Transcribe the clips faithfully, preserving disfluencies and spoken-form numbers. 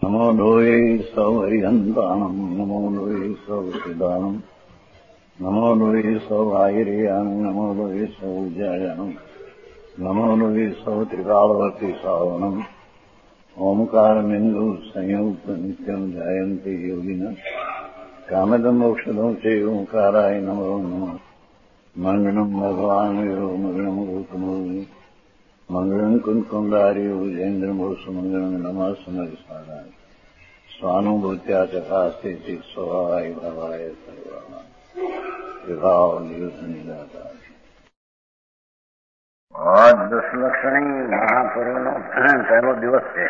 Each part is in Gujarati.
નમો લોહે સૌ હરિહંતાણમ નમો લોહે સૌ સિદ્ધાણમ નમો લોહે સૌ આયર્યાણમ નમો લોહે સૌ જયાણમ નમો લોહે સૌ ત્રિકાળવતી સાવણમ ઓમકાર બિંદુ સંયુક્ત નિત્યમ જાયંતિ યોગિના કામદમ મોક્ષદમ છે ઓંકારાય નમો નમઃ મંગળમ ભગવાન વિરો મંગળમ ગૌતમો મંગળમ કુંકુંડાર્યો જૈન્દ્રમોષ મંગળમ નમઃ સમયસારાય સ્વાનુભૂત્યા ચકાસ્તે સ્વભાવાય ભાવાય સર્વા વિભાવ નિયુદ્ધ નિરાકાર. આજ દશલક્ષણી મહાપર્વનો પહેલો દિવસ છે.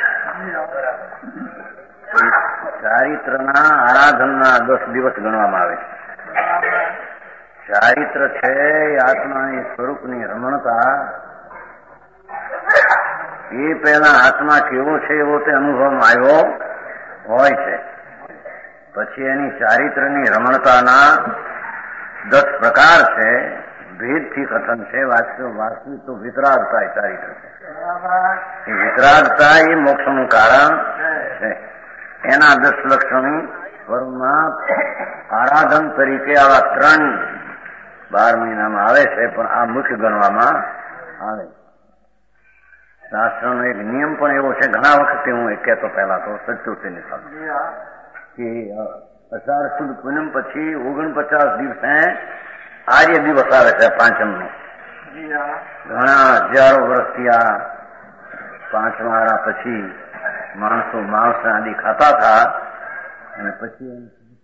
ચારિત્રના આરાધનના દસ દિવસ ગણવામાં આવે છે. ચારિત્ર છે આત્માની સ્વરૂપની રમણતા. એ પહેલા આત્મા કેવો છે એવો તે અનુભવમાં આવ્યો હોય છે. પછી એની ચારિત્રની રમણતાના દસ પ્રકાર છે. ભેદથી કથન છે. વાસ્તવિક તો વિતરાગતા એ ચારિત્ર છે. એ વિતરાગતા એ મોક્ષનું કારણ છે. એના દસ લક્ષણી સ્વરૂપમાં આરાધન તરીકે આવા ત્રણ બાર મહિનામાં આવે છે, પણ આ મુખ્ય ગણવામાં આવે. શાસ્ત્રનો એક નિયમ પણ એવો છે, ઘણા વખતે હું એક કહેતો પહેલા તો સચોતેની સાથે કે અષાઢ સુદ પૂનમ પછી ઓગણપચાસ દિવસે આર્ય દિવસ આવે છે પાંચમ નો. ઘણા હજારો વર્ષથી આ પાંચમા પછી માણસો માંસ આદિ ખાતા હતા, અને પછી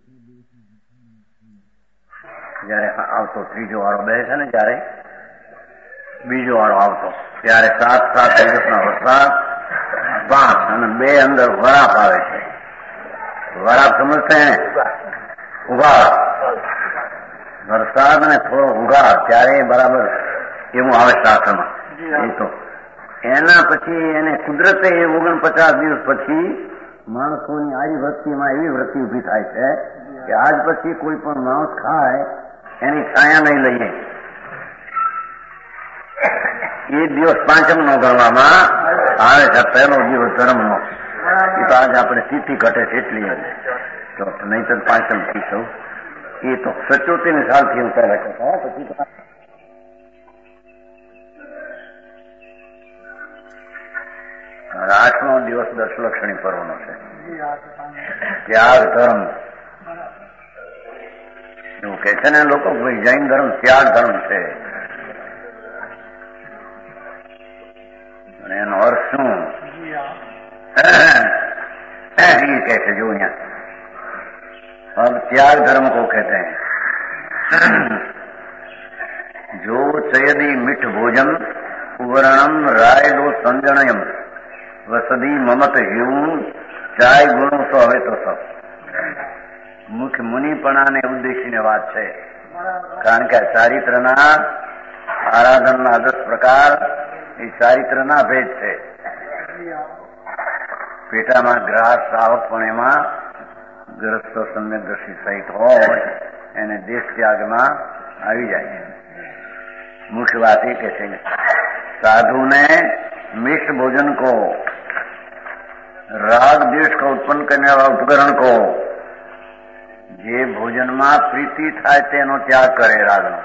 જયારે આવતો ત્રીજો વાળો બે છે ને, જયારે બીજો વાળો આવતો ત્યારે સાત સાત દિવસના વરસાદ, પાંચ અને બે અંદર વરાપ આવે છે. વરાપ સમજતે ઉઘાડ વરસાદ ને થોડો ઉઘાડ ત્યારે બરાબર એવું આવે શાસ્ત્રમાં. એ તો એના પછી એને કુદરતે એ ઓગણપચાસ દિવસ પછી માણસોની આરી વૃત્તિમાં એવી વૃત્તિ ઉભી થાય છે કે આજ પછી કોઈ પણ માણસ ખાય એની છાયા નહીં લઈએ. એ દિવસ પાંચમ નો ગણવામાં આવે છે. પહેલો દિવસ ધર્મનો. એ તો આજે આપણે તિથિ ઘટે છે એટલી તો નહીં તો પાંચમ થી સૌ એ તો સચોતેરની સાલથી હું પહેલા કહેતા. પછી આઠમો દિવસ દશલક્ષણી પર્વનો છે. ત્યાગ ધર્મ એવું કે છે ને લોકો, ભાઈ જૈન ધર્મ ત્યાગ ધર્મ છે. અને એનો અર્થ શું એ કહે છે, જો અહીંયા अब त्याग धर्म को कहते हैं जो चयदी मिठ भोजन उवर्णम राय लो संजनयम वसदी ममत हेવું ચાય ગુણો તો હવે તો સબ મુખ્ય મુનિપણાને ઉદ્દેશીને વાત છે. કારણ કે ચારિત્રના આરાધનના દસ પ્રકાર એ ચારિત્રના ભેદ છે. પેટામાં ગ્રાસ શ્રાવક પણ એમાં ગ્રસ્તો સમ્યકદર્શી સહિત હોય એને દેશ ત્યાગમાં આવી જાય છે. મુખ્ય बात ये कहते हैं साधु ने मिष्ट भोजन को, राग द्वेष का उत्पन्न करने वाला उपकरण को, જે ભોજનમાં પ્રીતિ થાય તેનો ત્યાગ કરે રાગનો,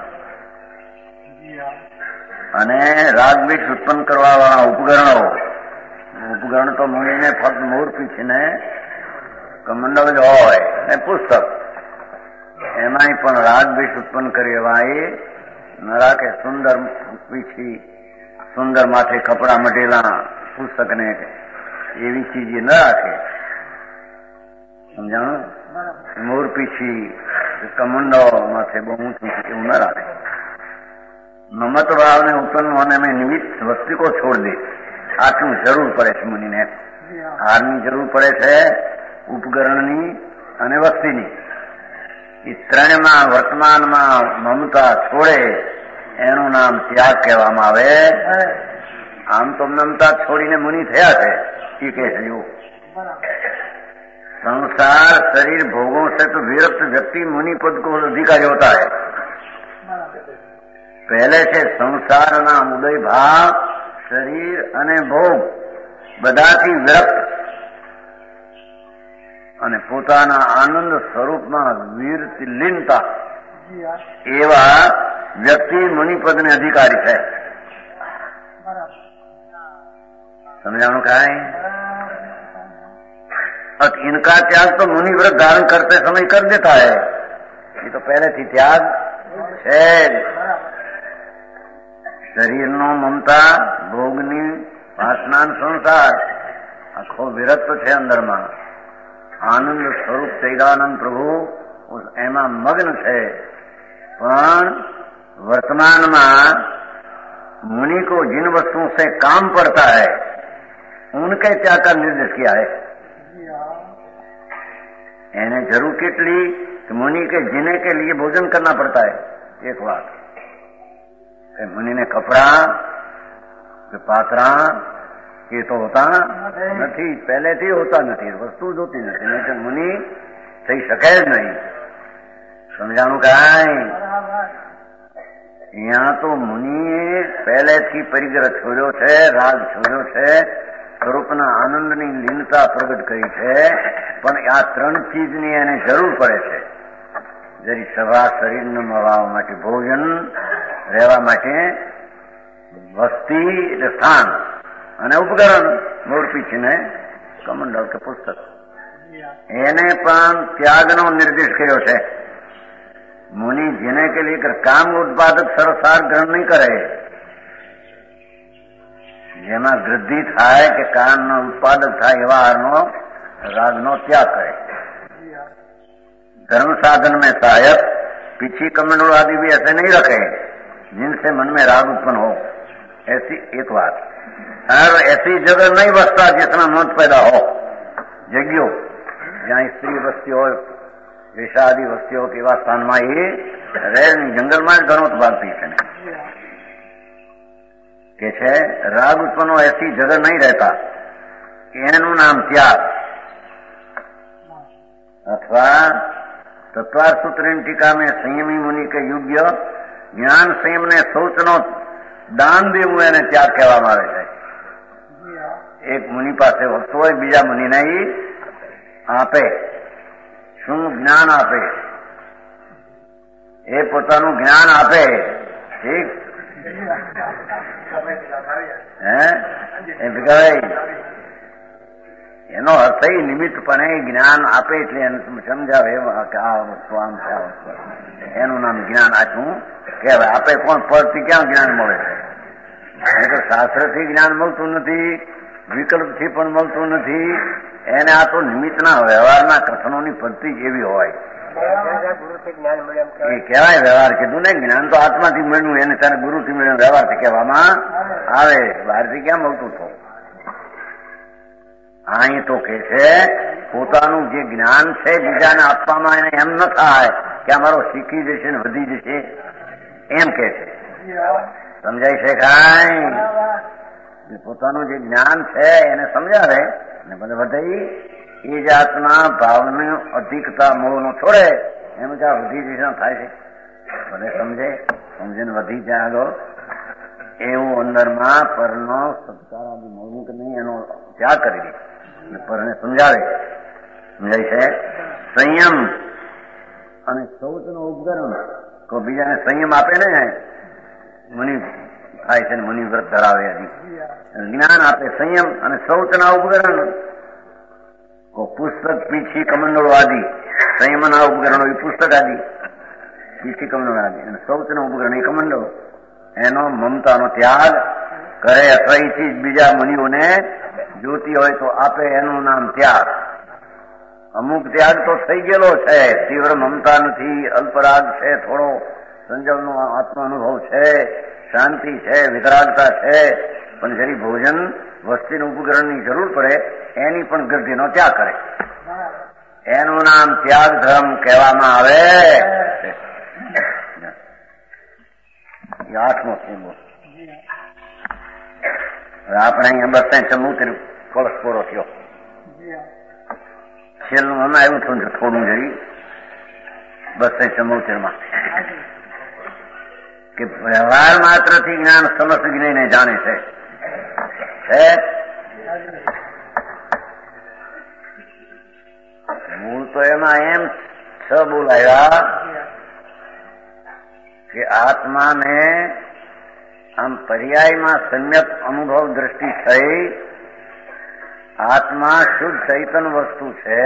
અને રાગ દ્વેષ ઉત્પન્ન કરવા વાળા ઉપકરણો, ઉપકરણ તો મુનિને ફક્ત મોર પીછીને કમંડલ જ હોય ને પુસ્તક, એમાંય પણ રાગ દ્વેષ ઉત્પન્ન કરે એવા એ ન રાખે. સુંદર પીછી, સુંદર માથે કપડા મટેલા પુસ્તકને એવી ચીજ ન રાખે. સમજાણું? મોર પીછી, કમંડો માથે બહુ ઊંચું એવું ન રાખે. મમત ભાવને ઉત્પન્ન હોને મેં નિમિત્ત વસ્તુ કો છોડ દે. આટલું જરૂર પડે છે મુનિને. હારની જરૂર પડે છે, ઉપકરણની અને વસ્તીની. એ ત્રણમાં વર્તમાનમાં મમતા છોડે એનું નામ ત્યાગ કહેવામાં આવે. આમ તો મમતા છોડીને મુનિ થયા છે એ કહે છે. જો संसार शरीर भोगों से तो विरक्त व्यक्ति मुनि पद को अधिकारी होता है. पहले से संसाરના ઉદય ભાવ, શરીર અને ભોગ બધાથી વિરક્ત અને પોતાના આનંદ સ્વરૂપમાં વીરથી લીનતા એવા વ્યક્તિ મુનિપદને અધિકારી છે. समझाणु का है. और इनका त्याग तो मुनि व्रत धारण करते समय कर देता है. ये तो पहले थी त्याग है. શરીરનો મમતા, ભોગની વાસના, સંસાર આખો વિરક્ત છે અંદરમાં. આનંદ સ્વરૂપ ચૈદાનંદ પ્રભુ એમાં મગ્ન છે. પણ वर्तमान मुनि को जिन वस्तुओं से काम पड़ता है उनके त्याग का निर्देश किया है. એને જરૂર કેટલી कि मुनि के जीने के लिए भोजन करना पड़ता है. एक बात मुनि ने कपड़ा કે પાત્રા એ તો હોતા નથી, પહેલેથી હોતા નથી, વસ્તુ જ હોતી નથી, નહીં તો મુનિ થઈ શકે જ નહીં. સમજાણું કાંઈ? અહીંયા તો મુનિએ પહેલેથી પરિગ્રહ છોડ્યો છે, રાગ છોડ્યો છે, સ્વરૂપના આનંદની લીનતા પ્રગટ કરી છે. પણ આ ત્રણ ચીજની એને જરૂર પડે છે. જરી સભા શરીરને મળવા માટે ભોજન, રહેવા માટે વસ્તી એટલે સ્થાન, અને ઉપકરણ મોર પીછીને કમંડળ કે પુસ્તક. એને પણ ત્યાગનો નિર્દેશ કર્યો છે. मुनि जीने के लिए काम उत्पादक सरसार ग्रहण नहीं करे. જેમાં વૃદ્ધિ થાય કે કામનો ઉત્પાદક થાય એવા હારનો રાગનો त्याग करे. धर्म साधन में सहायक पीछी कमंडल आदि भी ऐसे नहीं रखे जिनसे मन में राग उत्पन्न हो. ऐसी एक बात. और ऐसी जगह नहीं बसता जितना मत पैदा हो. जग्यो જ્યાં સ્ત્રી વસ્તી હોય, વેશાદી વસ્તીઓ કેવા સ્થાનમાં એ રહે, જંગલમાં જ ઘણો ભાગ પી છે કે છે રાગ ઉત્પન્ન એસી જગહ નહીં રહેતા. એનું નામ ત્યાગ. અથવા તત્વાર સૂત્રની ટીકા में संयमी मुनि के योग्य જ્ઞાન સંયમ ને શૌચનો દાન દેવું એને ત્યાગ કહેવામાં આવે છે. એક મુનિ પાસે વસ્તુ હોય, બીજા મુનિને ઈ આપે. શું જ્ઞાન આપે? એ પોતાનું જ્ઞાન આપે. ઠીક હે એ ભીખાભાઈ, એનો અર્થ એ નિમિત્તપણે જ્ઞાન આપે એટલે એને સમજાવે કે આ વસ્તુ આમ છે, આ વસ્તુ. એનું નામ જ્ઞાન આછું કહેવાય. આપે કોણ? પરથી ક્યાં જ્ઞાન મળે છે? તો શાસ્ત્રથી જ્ઞાન મળતું નથી, વિકલ્પથી પણ મળતું નથી. એને આ તો નિમિત્તના વ્યવહારના કથનોની પદ્ધતિ એવી હોય. એ કહેવાય વ્યવહાર. કીધું ને, જ્ઞાન તો આત્માથી મળ્યું, એને તારે ગુરુથી મળ્યું, વ્યવહારથી કહેવામાં આવે. બહારથી ક્યાં મળતું હતું? અહીં તો કે છે પોતાનું જે જ્ઞાન છે બીજાને આપવામાં એને એમ ન થાય કે આ મારો શીખી જશે ને વધી જશે, એમ કે છે. સમજાય છે કાંઈ? પોતાનું જે જ્ઞાન છે એને સમજાવે ને બધે બધાઈ એ જાતના ભાવની અધિકતા મોહનો છોડે, એમ કે વધી જશે થાય છે. બધે સમજે, સમજીને વધી જાય આગળ. એવું અંદરમાં પરનો સત્કાર આદિ મોહનું કે નહીં એનો ત્યાગ કરી દે. પરને સમજાવે. સમજાય છે? સંયમ અને શૌચનો ઉપકરણ. તો બીજાને સંયમ આપે ને મુનિ થાય છે, મુનિ વ્રત ધરાવે. હજી જ્ઞાન આપે સંયમ અને શૌચના ઉપકરણ. પુસ્તક પીછી કમંડળો આદિ. સંયમના ઉપકરણો એ પુસ્તક આદિ, પીછી કમંડળો આદિ. અને શૌચના ઉપકરણ એ કમંડળો. એનો મમતાનો ત્યાગ કરે. અથવા એ ચીજ બીજા મુનિઓને જોતી હોય તો આપે, એનું નામ ત્યાગ. અમુક ત્યાગ તો થઈ ગયેલો છે. તીવ્ર મમતા નથી, અલ્પરાગ છે, થોડો સંજમનો આત્માનુભવ છે, શાંતિ છે, વિતરાગતા છે. પણ જરી ભોજન વસ્તીનું ઉપકરણની જરૂર પડે એની પણ ગૃદ્ધિનો ત્યાગ કરે. એનું નામ ત્યાગ ધર્મ કહેવામાં આવે. આઠમો સિમ્બોલ. આપણે અહીંયા બસ ચમૂતર કળશ પૂરો થયો. છેલ્લું અમે આવ્યું છું થોડું જરી બસ ચમૂતરમાં કે વ્યવહાર માત્રથી જ્ઞાન સમસ્ત જ્ઞાનને જાણે છે. તો એમાં એમ છ બોલાયા કે આત્માને આમ પર્યાયમાં સમ્યક અનુભવ દ્રષ્ટિ થઈ, આત્મા શુદ્ધ ચૈતન વસ્તુ છે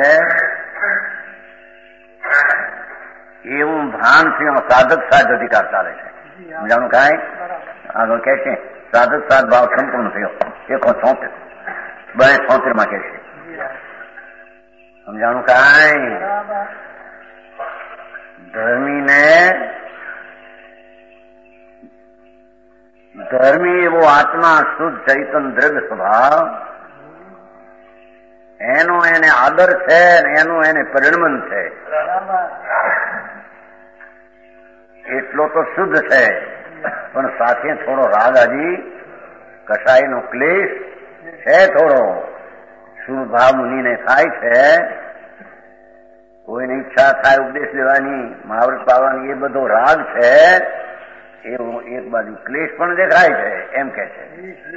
એવું ભાન થયું. સાધક સાધ અધિકાર ચાલે છે. સમજાણું કાંઈ? આગળ કે છે સાધક સાધ ભાવ સંપૂર્ણ થયો. એકો છોતેર બે છોતેર માં કે છે. સમજાણું કાંઈ? ધર્મીને ધર્મી એવો આત્મા શુદ્ધ ચૈતન દ્રઢ સ્વભાવ, એનો એને આદર છે ને એનું એને પરિણમન છે. એટલો તો શુદ્ધ છે, પણ સાથે થોડો રાગ આદિ કસાયનો ક્લેશ છે. થોડો શુભ ભાવ મુનિને થાય છે. કોઈને ઈચ્છા થાય ઉપદેશ લેવાની, મહાવ્રત પાવાની, એ બધો રાગ છે. એવું એક બાજુ ક્લેશ પણ દેખાય છે એમ કે છે.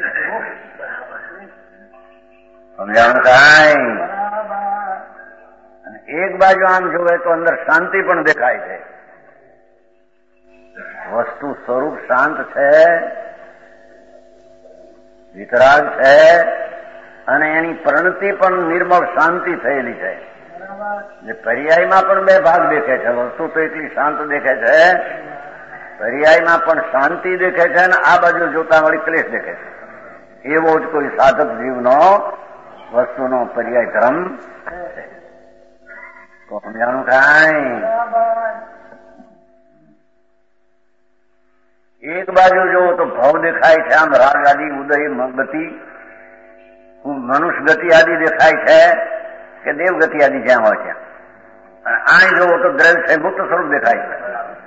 સમજાણું કાંઈ? અને એક બાજુ આમ જોવે તો અંદર શાંતિ પણ દેખાય છે. વસ્તુ સ્વરૂપ શાંત છે, વિતરાગ છે, અને એની પ્રણતિ પણ નિર્મળ શાંતિ થયેલી છે. પર્યાયમાં પણ બે ભાગ દેખે છે. વસ્તુ તો એટલી શાંત દેખે છે, પર્યાયમાં પણ શાંતિ દેખે છે, અને આ બાજુ જોતા વળી ક્લેશ દેખે છે. એવો જ કોઈ સાધક જીવનો વસ્તુનો પર્યાય ધર્મ છે. તો સમજાણું કાંઈ? એક બાજુ જોવો તો ભાવ દેખાય છે, આમ રાગ આદિ, ઉદય, ગતિ, મનુષ્ય ગતિ આદિ દેખાય છે કે દેવ ગતિ આદિ જ્યાં હોય ત્યાં. અને અહીં જોવો તો દ્રવ્ય છે, મુક્ત સ્વરૂપ દેખાય છે.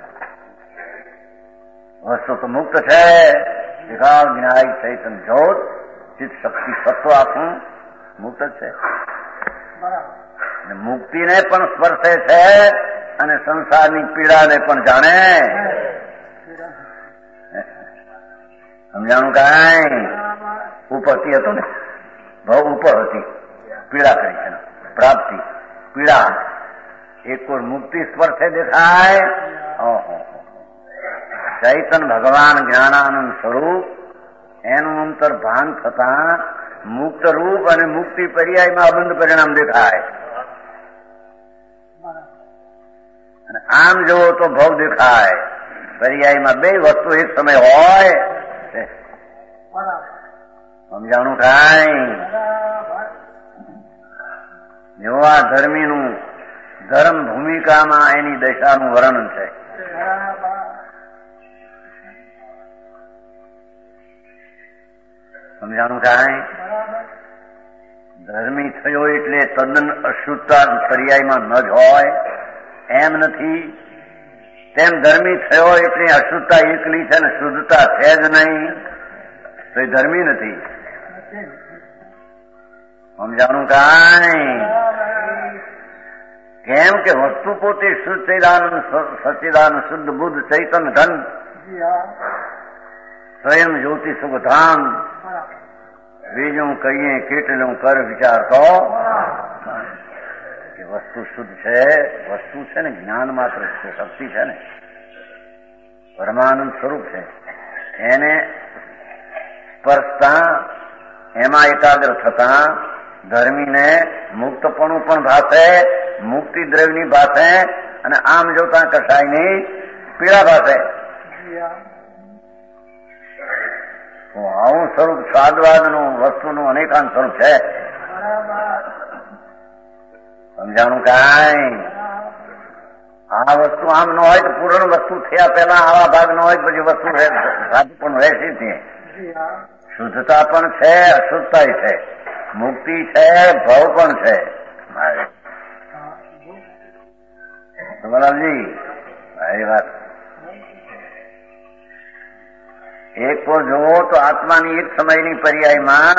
વસ્તુ તો મુક્ત છે. વિકાલ જ્ઞાય ચૈતન જ્યોત ચિત્ત શક્તિ સત્વ આખું મુક્ત જ છે. મુક્તિને પણ સ્પર્શે છે અને સંસારની પીડાને પણ જાણે. સમજાણું કાંઈ? ઉપરથી હતું ને, ભાવ ઉપર હતી, પીડા કરી છે, પ્રાપ્તિ પીડા. એક કોઈ મુક્તિ સ્પર્શે દેખાય. ઓહો, ચૈતન ભગવાન જ્ઞાનાનંદ સ્વરૂપ એનું અંતર ભાન થતા મુક્ત રૂપ અને મુક્તિ પર્યાયમાં અબંધ પરિણામ દેખાય. અને આમ જોવો તો ભવ દેખાય. પર્યાયમાં બે વસ્તુ એક સમય હોય. સમજાણું કાંઈ? જો આ ધર્મીનું ધર્મ ભૂમિકામાં એની દશાનું વર્ણન છે. સમજાણું કાંઈ? ધર્મી થયો એટલે તદ્દન અશુદ્ધતા પર્યાયમાં ન જ હોય એમ નથી. તેમ ધર્મી થયો એટલે અશુદ્ધતા એકલી છે ને શુદ્ધતા છે જ નહીં, તો એ ધર્મી નથી. સમજાણું કાંઈ? કેમ કે વસ્તુ પોતે શુદ્ધ ચૈદાનંદ સચિદાનંદ શુદ્ધ બુદ્ધ ચૈતન ધન સ્વયં જ્યોતિ સુખધામ. બીજું કહીએ કેટલું કર વિચાર તો કે વસ્તુ શુદ્ધ છે. વસ્તુ છે ને જ્ઞાન માત્ર છે, શક્તિ છે ને, પરમાનંદ સ્વરૂપ છે. એને સ્પર્શતા એમાં એકાગ્ર થતા ધર્મીને મુક્તપણું પણ ભાષે, મુક્તિ દ્રવ્યની ભાષે, અને આમ જોતા કસાયની પીડા ભાષે. આવું સ્વરૂપ સ્વાદવાદનું વસ્તુનું અનેકાંત સ્વરૂપ છે. સમજાણું કાંઈ? આ વસ્તુ આમ ન હોય તો પૂર્ણ વસ્તુ થયા પહેલા આવા ભાગ ન હોય પછી વસ્તુ સાધુ પણ રહેશે જ નહીં. શુદ્ધતા પણ છે, અશુદ્ધતા છે, મુક્તિ છે, ભવ પણ છે. બરાબરજી એ વાત. એક તો જોવો તો આત્માની એક સમયની પર્યાયમાં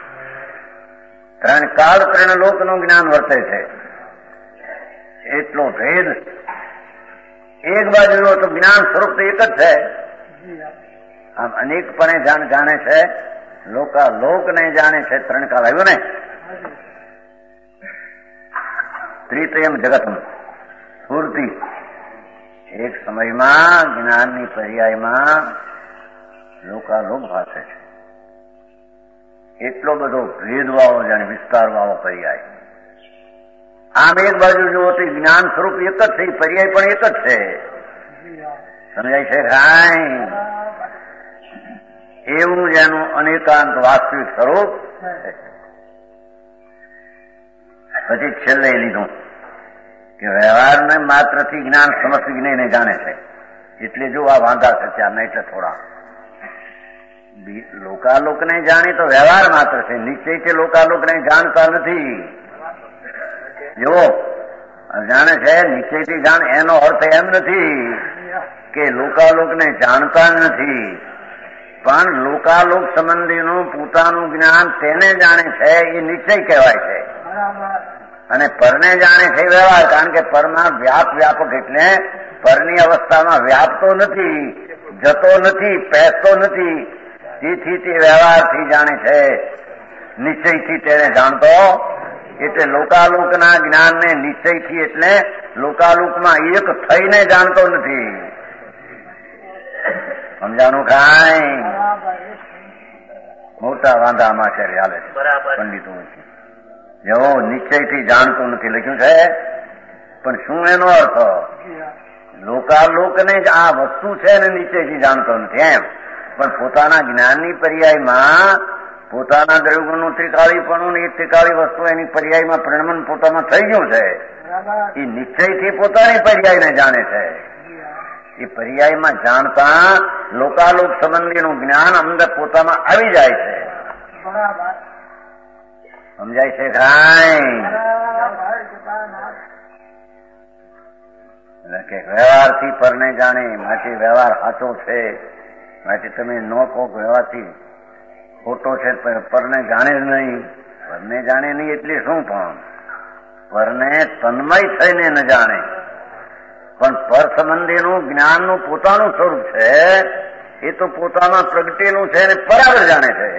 ત્રણ કાળ ત્રણ લોકનું જ્ઞાન વર્તે છે. એટલો ભેદ. એક બાજુ તો જ્ઞાન સ્વરૂપ તો એક જ છે, આમ અનેકપણે જાણ જાણે છે, લોકા લોકને જાણે છે. ત્રણ કાળ આવ્યો ને, ત્રિત્રયમ જગતમ સ્ફૂર્તિ. એક સમયમાં જ્ઞાનની પર્યાયમાં લોકાલોક ભાષે છે. એટલો બધો ભેદવાળો જાણે વિસ્તારવાળો પર્યાય. આમ એક બાજુ જુઓ તો જ્ઞાન સ્વરૂપ એક જ છે, પર્યાય પણ એક જ છે. સમજાય છે કાંઈ? એવું જેનું અનેકાંત વાસ્તવિક સ્વરૂપ. પછી છેલ્લે લીધું કે વ્યવહારને માત્રથી જ્ઞાન સમસ્ત વિનયને જાણે છે. એટલે જો આ વાંધા છે ત્યારના એટલે થોડા લોકાલોકને જાણી તો વ્યવહાર માત્ર છે, નિશ્ચયથી લોકાલોકને જાણતા નથી. જો જાણે છે નિશ્ચયથી જાણ, એનો અર્થ એમ નથી કે લોકાલોકને જાણતા નથી, પણ લોકાલોક સંબંધીનું પોતાનું જ્ઞાન તેને જાણે છે એ નિશ્ચય કહેવાય છે. અને પરને જાણે છે વ્યવહાર. કારણ કે પરમાં વ્યાપ વ્યાપક એટલે પરની અવસ્થામાં વ્યાપતો નથી, જતો નથી, પહેરતો નથી. તેથી તે વ્યવહારથી જાણે છે, નિશ્ચયથી તેને જાણતો. એટલે લોકાલોકના જ્ઞાનને નિશ્ચયથી એટલે લોકાલોકમાં એક થઈને જાણતો નથી. સમજાનું કાંઈ? મોટા વાંધા આચાર્ય હાલે છે પંડિતો. જેવો નિશ્ચયથી જાણતો નથી લખ્યું છે, પણ શું એનો અર્થ? લોકાલોકને જ આ વસ્તુ છે ને નિશ્ચયથી જાણતો નથી એમ. પણ પોતાના જ્ઞાનની પર્યાયમાં પોતાના દ્રવ્યનું ત્રિકાળીપણું એ ત્રિકાળી વસ્તુ એની પર્યાયમાં પરિણમન પોતામાં થઈ ગયું છે. એ નિશ્ચયથી પોતાની પર્યાયને જાણે છે. એ પર્યાયમાં જાણતા લોકાલોક સંબંધીનું જ્ઞાન અંદર પોતામાં આવી જાય છે. સમજાય છે કાંઈ? એટલે કે વ્યવહારથી પરને જાણે માટે વ્યવહાર સાચો છે, માટે તમે ન કહો વ્યવહારથી ખોટો છે, પરને જાણે જ નહીં. પરને જાણે નહીં એટલે શું? પણ પરને તન્મય થઈને ન જાણે, પણ પર સંબંધીનું જ્ઞાનનું પોતાનું સ્વરૂપ છે એ તો પોતામાં પ્રગટેલું છે ને બરાબર જાણે છે.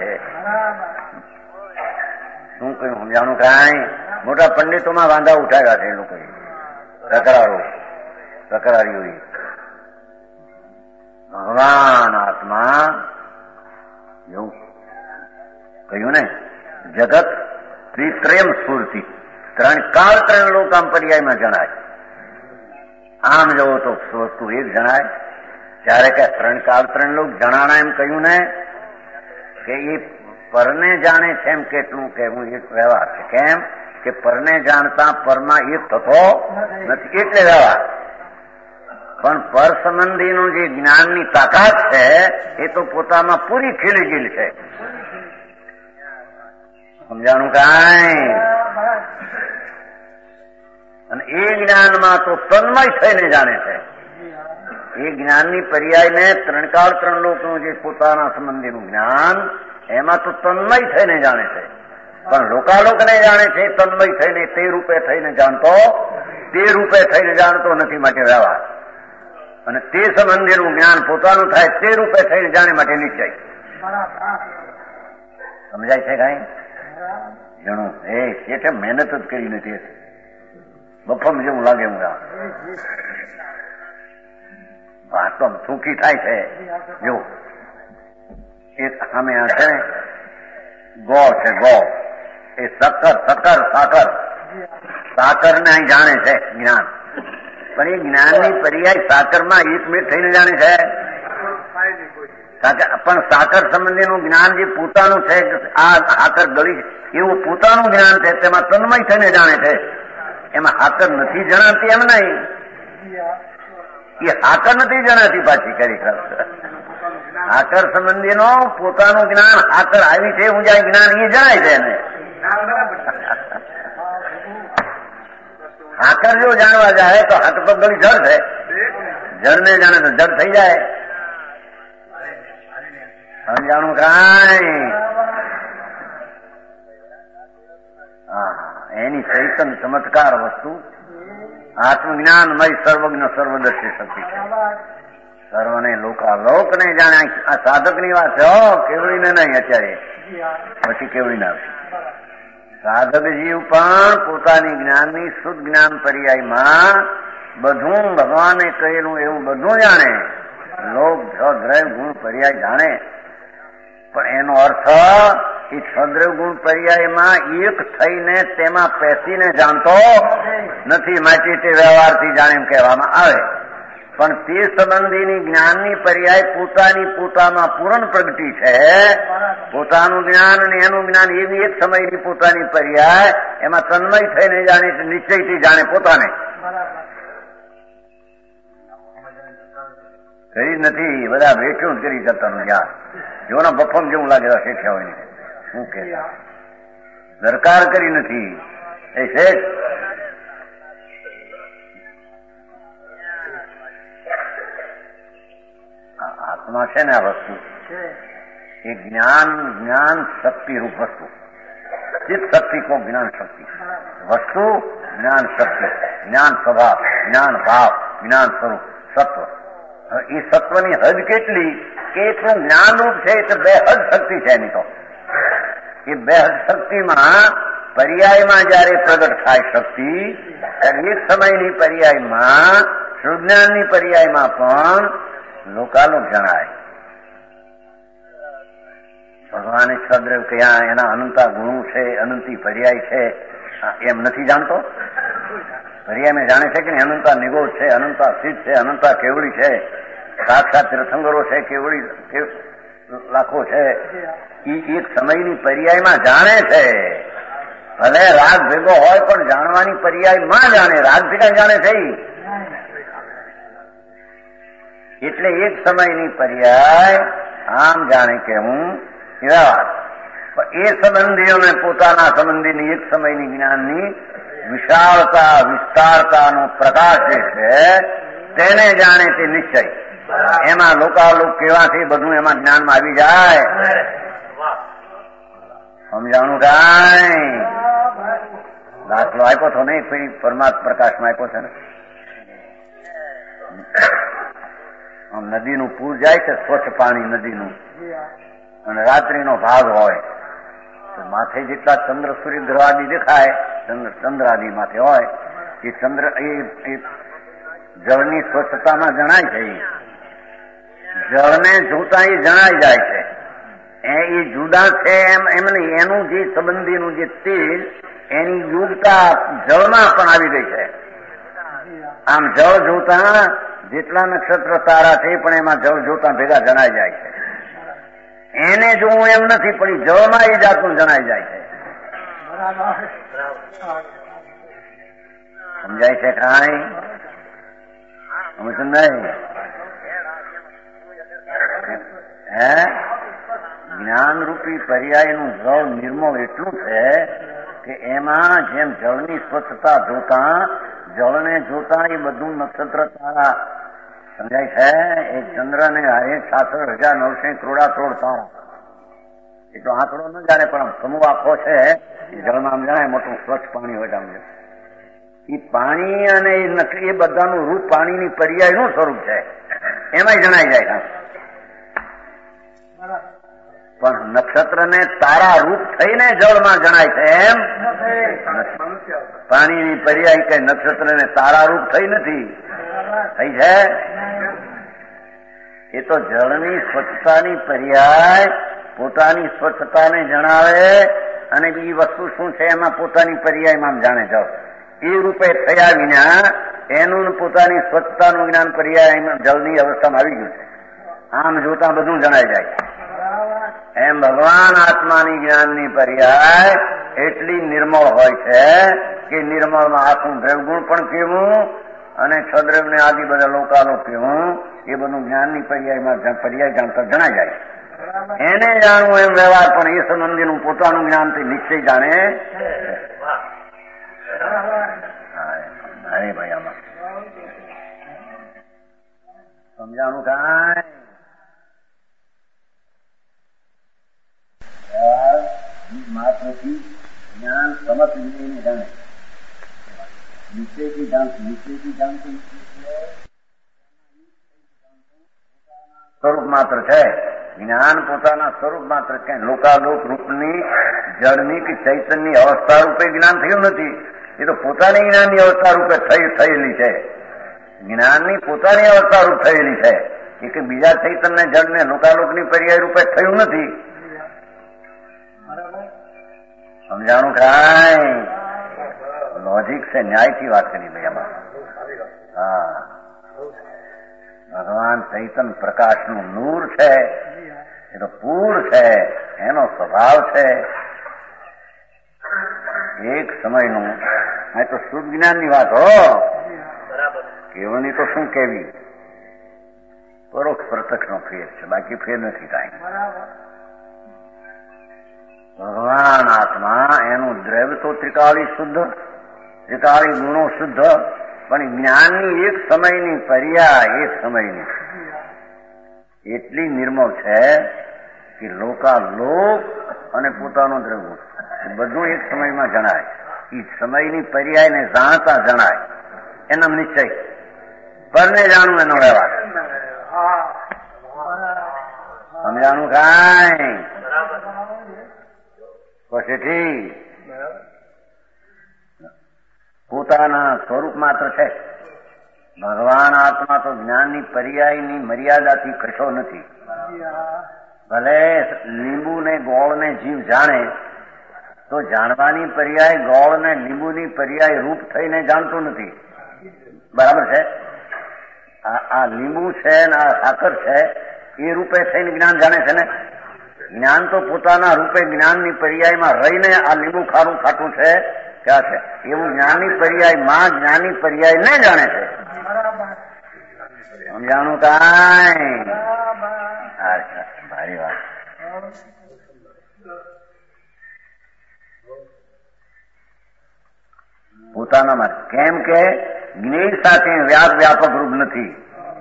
શું કહ્યું? સમજાણું કાંઈ? મોટા પંડિતોમાં વાંધા ઉઠાવ્યા છે એ લોકોએ, તકરારો તકરારીઓ. ભગવાન આત્મા એવું કહ્યું ને, જગત ત્રિત્રયમ સ્ફૂર્તિ. ત્રણ કાળ ત્રણ લોક આમ પર્યાયમાં જણાય. આમ જવો તો વસ્તુ એક જણાય. ત્યારે કે ત્રણ કાળ ત્રણ લોક જણાણા એમ કહ્યું ને કે એ પરને જાણે છે એમ કેટલું કહેવું એક વ્યવહાર છે. કેમ કે પરને જાણતા પરમાં એક થતો નથી એટલે વ્યવહાર. પણ પર સંબંધીનું જે જ્ઞાનની તાકાત છે એ તો પોતામાં પૂરી ખીલી ગયેલી છે. સમજાણું કાંઈ? અને એ જ્ઞાનમાં તો તન્મય થઈને જાણે છે. એ જ્ઞાનની પર્યાયને ત્રણ કાળ ત્રણ લોકનું જે પોતાના સંબંધીનું જ્ઞાન એમાં તો તન્મય થઈને જાણે છે. પણ લોકાલોકને જાણે છે તન્મય થઈને, તે રૂપે થઈને જાણતો, તે રૂપે થઈને જાણતો નથી માટે વ્યવહાર. અને તે સંબંધીનું જ્ઞાન પોતાનું થાય તે રૂપે થઈને જાણે માટે નિશ્ચય. સમજાય છે કાંઈ? જણું એ શેઠે મહેનત જ કરી નથી, બફમ જેવું લાગે. હું વાત તો સૂકી થાય છે. જો એક સામે આ છે ગો છે, ગો એ સક્કર સક્કર સાકર સાકર ને અહીં જાણે છે જ્ઞાન. પણ એ જ્ઞાનની પર્યાય સાકરમાં એક મિનિટ થઈને જાણે છે. પણ સાકર સંબંધીનું જ્ઞાન જે પોતાનું છે, આ સાકર ગળી એવું પોતાનું જ્ઞાન છે, તેમાં તન્મય થઈને જાણે છે. એમાં સાકર નથી જણાતી એમ નહીં, એ સાકર નથી જણાતી પાછી કરી. સાકર સંબંધીનો પોતાનું જ્ઞાન સાકર આવી છે હું જાય જ્ઞાન એ જણાય છે એને. સાકર જો જાણવા જાય તો હાથ તો ગળી જળ છે, જળને જાણે તો જળ થઈ જાય. સમજાણું કાંઈ? હા, એની ચૈતન ચમત્કાર વસ્તુ આત્મજ્ઞાનમય સર્વજ્ઞ સર્વદર્શી શક્તિ છે. સર્વને લોકાલોકને જાણે. આ સાધકની વાત છે, કેવડીને નહીં અત્યારે, પછી કેવડી ના આવશે. સાધક જીવ પણ પોતાની જ્ઞાનની શુદ્ધ જ્ઞાન પર્યાયમાં બધું ભગવાને કહેલું એવું બધું જાણે, લોભ છ દ્રવ્ય ગુણ પર્યાય જાણે, પણ એનો અર્થ એ છદ્રવ્ય ગુણ પર્યાયમાં એક થઈને તેમાં પેસીને જાણતો નથી, માટે તે વ્યવહારથી જાણે એમ કહેવામાં આવે. પણ તે સંબંધીની જ્ઞાનની પર્યાય પોતાની પોતામાં પૂર્ણ પ્રગતિ છે. પોતાનું જ્ઞાન અને એનું જ્ઞાન એવી એક સમયની પોતાની પર્યાય એમાં તન્મય થઈને જાણે, નિશ્ચયથી જાણે પોતાને. કરી નથી, બધા વેઠ્યું જ કરી જતા યાર, જેઓના બફમ જેવું લાગે શેઠ્યા હોય ને શું કે દરકાર કરી નથી. એ શેઠ આત્મા છે ને, આ વસ્તુ એ જ્ઞાન જ્ઞાન શક્તિ રૂપ વસ્તુ. ચિત્ત શક્તિ કો જ્ઞાન શક્તિ, વસ્તુ જ્ઞાન શક્તિ, જ્ઞાન સ્વભાવ, જ્ઞાન ભાવ, જ્ઞાન સ્વરૂપ, સત્વ. એ સત્વની હદ કેટલી કે એટલું જ્ઞાન રૂપ છે, એટલે બે હદ શક્તિ છે એની. તો એ બે હદ શક્તિમાં પર્યાયમાં જયારે પ્રગટ થાય શક્તિ, ત્યારે એક સમયની પર્યાયમાં સુજ્ઞાનની પર્યાયમાં પણ લોકાલોક જણાય. ભગવાને છદ્રવ્ય કયા એના અનંતા ગુણો છે, અનંતી પર્યાય છે, એમ નથી જાણતો. પર્યાયમાં જાણે છે કે અનંતા નિગોધ છે, અનંતા સિદ્ધ છે, અનંતા કેવડી છે, સાક્ષાત તીર્થંકરો છે, કેવડી લાખો છે. એ એક સમયની પર્યાયમાં જાણે છે. ભલે રાગ ભેગો હોય પણ જાણવાની પર્યાયમાં જાણે, રાગ ભેગા જાણે છે. એટલે એક સમયની પર્યાય આમ જાણે કે હું એવા વાત. એ સંબંધીઓને પોતાના સંબંધીની એક સમયની જ્ઞાનની વિશાળતા વિસ્તારતાનો પ્રકાશ જે છે તેને જાણે તે નિશ્ચય. એમાં લોકાલોક કેવાથી બધું એમાં જ્ઞાનમાં આવી જાય. સમજાણું કાંઈ દાખલો આપ્યો તો નહીં, ફરી પરમાત્મા પ્રકાશમાં આપ્યો છે ને. આમ નદીનું પૂર જાય છે, સ્વચ્છ પાણી નદીનું, અને રાત્રિનો ભાગ હોય તો માથે જેટલા ચંદ્ર સૂર્ય ગ્રહ આદિ દેખાય, ચંદ્ર ચંદ્ર આદિ માથે હોય, એ ચંદ્ર એ જળની સ્વચ્છતામાં જણાય છે. જળને જોતા એ જણાઈ જાય છે. એ જુદા છે એમ એમ નહીં, એનું જે સંબંધીનું જે તેજ એની યોગતા જળમાં પણ આવી ગઈ છે. આમ જળ જોતા જેટલા નક્ષત્ર તારા છે પણ એમાં જળ જોતા ભેગા જણાઈ જાય છે. એને જોવું એમ નથી, પણ એ જળમાં એ જાતનું જણાઈ જાય છે. સમજાય છે કાંઈ? સમજ નહીં? હે જ્ઞાનરૂપી પર્યાયનું જળ નિર્મળ એટલું છે કે એમાં જેમ જળની સ્વચ્છતા જોતા, જળને જોતા એ બધું નક્ષત્ર તારા સમજાય છે. એક ચંદ્ર ને હરે છાસઠ હજાર નવસો કરોડા કરોડ તારા, એટલો આંકડો ન જાણે પણ સમૂહ આખો છે એ જળમાં આમ જણાય. મોટું સ્વચ્છ પાણી હોય આમ એ પાણી અને એ બધાનું રૂપ પાણીની પર્યાયનું સ્વરૂપ છે, એમાંય જણાઈ જાય. પણ નક્ષત્ર ને તારા રૂપ થઈને જળમાં જણાય છે એમ પાણીની પર્યાય કઈ નક્ષત્ર ને તારા રૂપ થઈ નથી થઈ છે. એ તો જળની સ્વચ્છતાની પર્યાય પોતાની સ્વચ્છતાને જણાવે, અને બીજી વસ્તુ શું છે એમાં પોતાની પર્યાયમાં જાણે જળ એ રૂપે થયા વિના એનું પોતાની સ્વચ્છતાનું જ્ઞાન પર્યાય જળની અવસ્થામાં આવી ગયું છે. આમ જોતા બધું જણાઈ જાય. એમ ભગવાન આત્માની જ્ઞાનની પર્યાય એટલી નિર્મળ હોય છે કે નિર્મળમાં આખું દ્રવગુણ પણ કેવું અને છદ્રવ ને આદિ બધા લોકાલોક કેવું એ બધું જ્ઞાનની પર્યાયમાં પર્યાય જાણતા જણાઈ જાય. એને જાણવું એમ વ્યવહાર પણ એ સંબંધીનું પોતાનું જ્ઞાનથી નિશ્ચય જાણે. અરે ભાઈ આમાં સમજાણું કાંઈ? માત્રથી જ્ઞાન સમત વિજયને જાણે, નિશ્ચયથી જાણતું નિશ્ચયથી જાણતું સ્વરૂપ માત્ર છે. જ્ઞાન પોતાના સ્વરૂપ માત્ર ક્યાંય લોકાલોક રૂપની જળની કે ચૈતન્યની અવસ્થા રૂપે જ્ઞાન થયું નથી. એ તો પોતાની જ્ઞાનની અવસ્થા રૂપે થઈ થયેલી છે. જ્ઞાનની પોતાની અવસ્થા રૂપ થયેલી છે. એ કે બીજા ચૈતન્ય જળને લોકાલોકની પર્યાય રૂપે થયું નથી. સમજાણું કાંઈ? લોજિક છે, ન્યાયથી વાત કરી ભાઈ આમાં. હા, ભગવાન ચૈતન પ્રકાશનું નૂર છે, એ તો પૂર છે, એનો સ્વભાવ છે એક સમયનું. આ તો શુદ્ધ જ્ઞાનની વાત હો, કેવળની તો શું કેવી, પરોક્ષ પ્રત્યક્ષનો ફેર છે, બાકી ફેર નથી કાંઈ. ભગવાન આત્મા એનું દ્રવ્ય તો ત્રિકાળી શુદ્ધ, ત્રિકાળી ગુણો શુદ્ધ, પણ જ્ઞાનની એક સમયની પર્યાય એક સમયની એટલી નિર્મળ છે કે લોકાલોક અને પોતાનો દ્રવ્ય બધું એક સમયમાં જણાય. એ સમયની પર્યાયને જાણતા જણાય, એનો નિશ્ચય. પરને જાણવું એનો વ્યવહાર. સમજાણું કાંઈ? પછી પોતાના સ્વરૂપ માત્ર છે. ભગવાન આત્મા તો જ્ઞાનની પર્યાયની મર્યાદાથી કશો નથી. ભલે લીંબુ ને ગોળ ને જીવ જાણે તો જાણવાની પર્યાય ગોળ ને લીંબુની પર્યાય રૂપ થઈને જાણતું નથી. બરાબર છે? આ લીંબુ છે ને આ સાકર છે એ રૂપે થઈને જ્ઞાન જાણે છે ને. જ્ઞાન તો પોતાના રૂપે જ્ઞાનની પર્યાયમાં રહીને આ લીંબુ ખારું ખાટું છે ક્યાં છે એવું જ્ઞાનની પર્યાયમાં જ્ઞાની પર્યાય ને જાણે છે. સમજાણું કાંઈ? ભારી વાત. પોતાનામાં કેમ કે જ્ઞેય સાથે વ્યાપ વ્યાપક રૂપ નથી.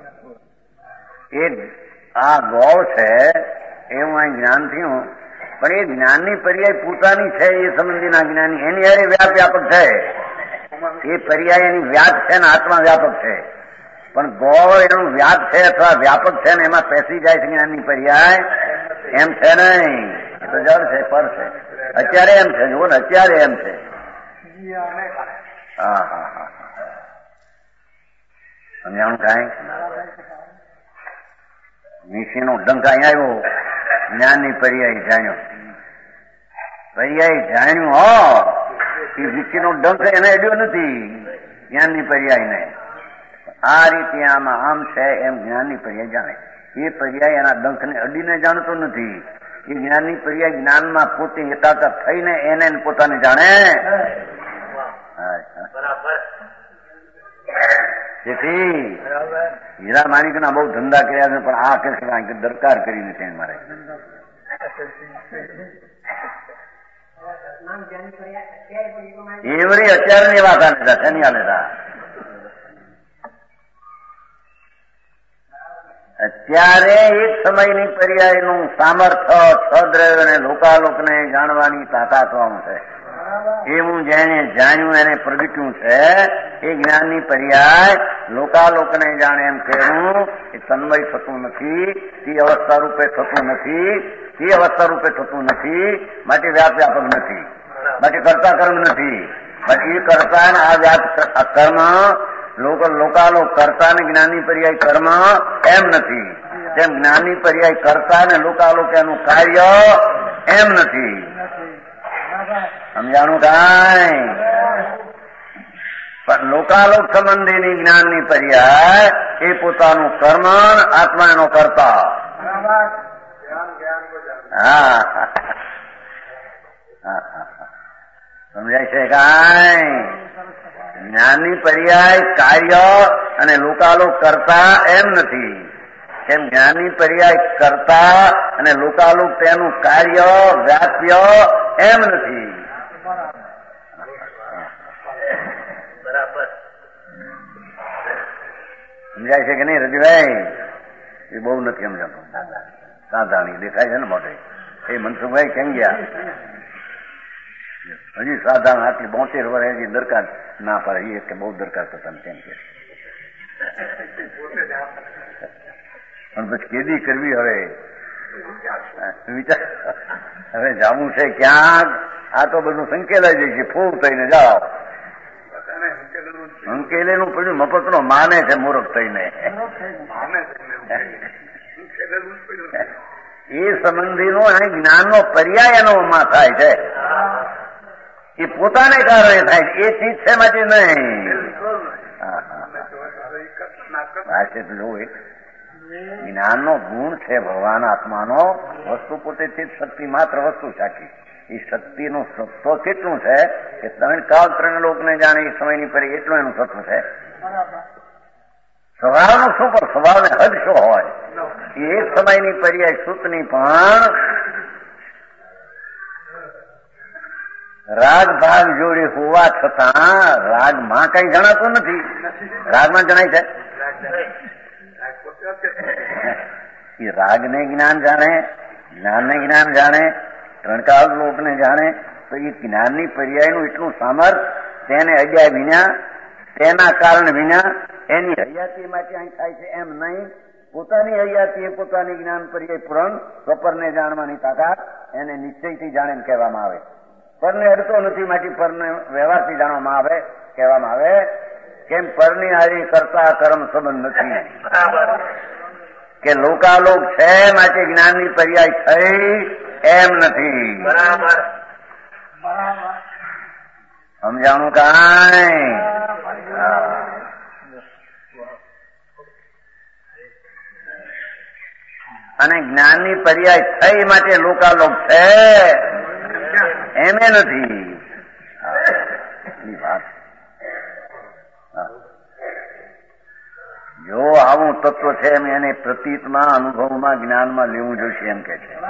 એ આ ગોળ છે એવું અહીં જ્ઞાન થયું, પણ એ જ્ઞાનની પર્યાય પોતાની છે એ સંબંધીના જ્ઞાની એની હારે વ્યાપ વ્યાપક છે. એ પર્યાય એની વ્યાપ છે ને આત્મા વ્યાપક છે. પણ ગોળ એનું વ્યાપ છે અથવા વ્યાપક છે ને એમાં પેસી જાય છે જ્ઞાનની પર્યાય એમ છે નહીં. એ તો જળ છે, પર છે. અત્યારે એમ છે, જુઓ ને અત્યારે એમ છે. હા હા હા સમજાણું કાંઈ? નીચેનો ડંક અહીં આવ્યો, જ્ઞાનની પર્યાય જાણ્યો. પર્યાય જાણ્યું હો, એ નીચેનો ડંક એને અડ્યો નથી જ્ઞાનની પર્યાયને. આ રીતે આમાં આમ છે એમ જ્ઞાનની પર્યાય જાણે. એ પર્યાય એના ડંખને અડીને જાણતો નથી. એ જ્ઞાનની પર્યાય જ્ઞાનમાં પોતે એકાકાર થઈને એને પોતાને જાણે. તેથી હીરા માણિકના બહુ ધંધા કર્યા છે, પણ આ કે દરકાર કરી નથી મારે. એવરી અત્યારની વાત આને શની આને અત્યારે એક સમયની પર્યાયનું સામર્થ્ય છદ્રવ્ય અને લોકાલોકને જાણવાની તાકાત છે. એવું જેને જાણ્યું એને પ્રગટ્યું છે એ જ્ઞાનની પર્યાય લોકાલોકને જાણે એમ કહેવું એ તન્મય થતું નથી. તે અવસ્થા રૂપે થતું નથી. તે અવસ્થા રૂપે થતું નથી. માટે વ્યાપ વ્યાપક નથી. માટે કરતા કર્મ નથી. બાકી એ કરતા ને આ વ્યાપ કર્મ લોકાલોક કરતા ને જ્ઞાનની પર્યાય કર્મ એમ નથી. તેમ જ્ઞાનની પર્યાય કરતા ને લોકાલોક એનું કાર્ય એમ નથી. સમજાણું કાંઈ? પણ લોકાલોક સંબંધીની જ્ઞાનની પર્યાય એ પોતાનું કર્મ, આત્મા એનો કરતા. હા સમજાય છે કાંઈ? જ્ઞાનની પર્યાય કાર્ય અને લોકાલોક કરતા એમ નથી. કેમ જ્ઞાનની પર્યાય કરતા અને લોકાલોક તેનું કાર્ય વ્યાપ્ય એમ નથી. સમજાય છે કે નહીં રજુભાઈ? એ બહુ નથી સમજાતું. સાધાણી દેખાય છે ને મોઢે. એ મનસુખભાઈ કેમ ગયા? હજી સાધારણ આટલી બોતેર વર્ષ હજી દરકાર ના પડે. એ કે બહુ દરકાર થતા તેમ કે પણ પછી કેદી કરવી હવે વિચાર હવે જવું છે ક્યાંક, આ તો બધું સંકેલાઈ જાય છે, ફૂલ થઈને જાઓ. સંકેલેલું પડ્યું મફતનો માને છે મૂર્ખ થઈને. એ સંબંધીનો અહીં જ્ઞાનનો પર્યાય એનોમાં થાય છે, એ પોતાને કારણે થાય છે, એ ચીજ છે માટે નહીં. જ્ઞાનનો ગુણ છે ભગવાન આત્માનો, વસ્તુ પોતે ચિત્ત શક્તિ માત્ર વસ્તુ સાચી. એ શક્તિનું સત્વ કેટલું છે કે ત્રણ કાળ ત્રણ લોકને જાણે એ સમયની પરી એટલું એનું સત્વ છે. સ્વભાવનું શું પણ સ્વભાવને હદ શું હોય, એ એક સમયની પર્યાય સૂતની પણ રાગ ભાગ જોડે હોવા છતાં રાગમાં કઈ જણાતું નથી. રાગમાં જણાય છે એ રાગને જ્ઞાન જાણે, જ્ઞાનને જ્ઞાન જાણે, ત્રણકાળ લોકને જાણે, તો એ જ્ઞાનની પર્યાયનું એટલું સામર્થ તેને અડ્યા વિના, તેના કારણ વિના એની હયાતી માટે અહીં થાય છે એમ નહીં. પોતાની હયાતી એ પોતાની જ્ઞાન પર્યાય પૂરણ સ્વપરને જાણવાની તાકાત એને નિશ્ચયથી જાણે કહેવામાં આવે. પરને અડતો નથી માટે પરને વ્યવહારથી જાણવામાં આવે કહેવામાં આવે. કેમ પરની હારી કરતા કર્મ સંબંધ નથી, કે લોકાલોક છે માટે જ્ઞાનની પર્યાય થઈ એમ નથી. સમજાણું કાંઈ? અને જ્ઞાનની પર્યાય થઈ માટે લોકાલોક છે એમે નથી. વાત જો આવું તત્વ છે એમ એને પ્રતીતમાં, અનુભવમાં, જ્ઞાનમાં લેવું જોઈશે એમ કે છે.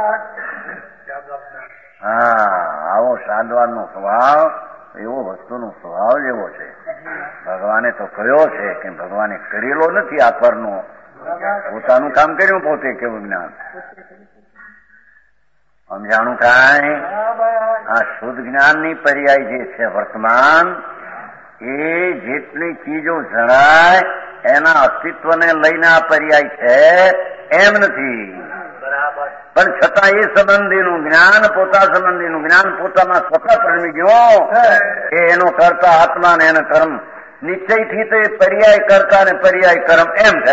હા, આવો સાધવાનો સ્વભાવ એવો વસ્તુનો સ્વભાવ જ એવો છે. ભગવાને તો કહ્યો છે કે ભગવાને કરેલો નથી આ પરનો, પોતાનું કામ કર્યું પોતે કેવું જ્ઞાન. સમજાણું કાંઈ? આ શુદ્ધ જ્ઞાનની પર્યાય જે છે વર્તમાન, એ જેટલી ચીજો જણાય એના અસ્તિત્વને લઈને આ પર્યાય છે એમ નથી. પણ છતાં એ સંબંધીનું જ્ઞાન, પોતા સંબંધીનું જ્ઞાન પોતામાં સ્વતઃ પરમી ગયો કે એનો કરતા આત્મા ને એનો કર્મ નિશ્ચયથી તો એ પર્યાય કરતા ને પર્યાય કર્મ એમ છે.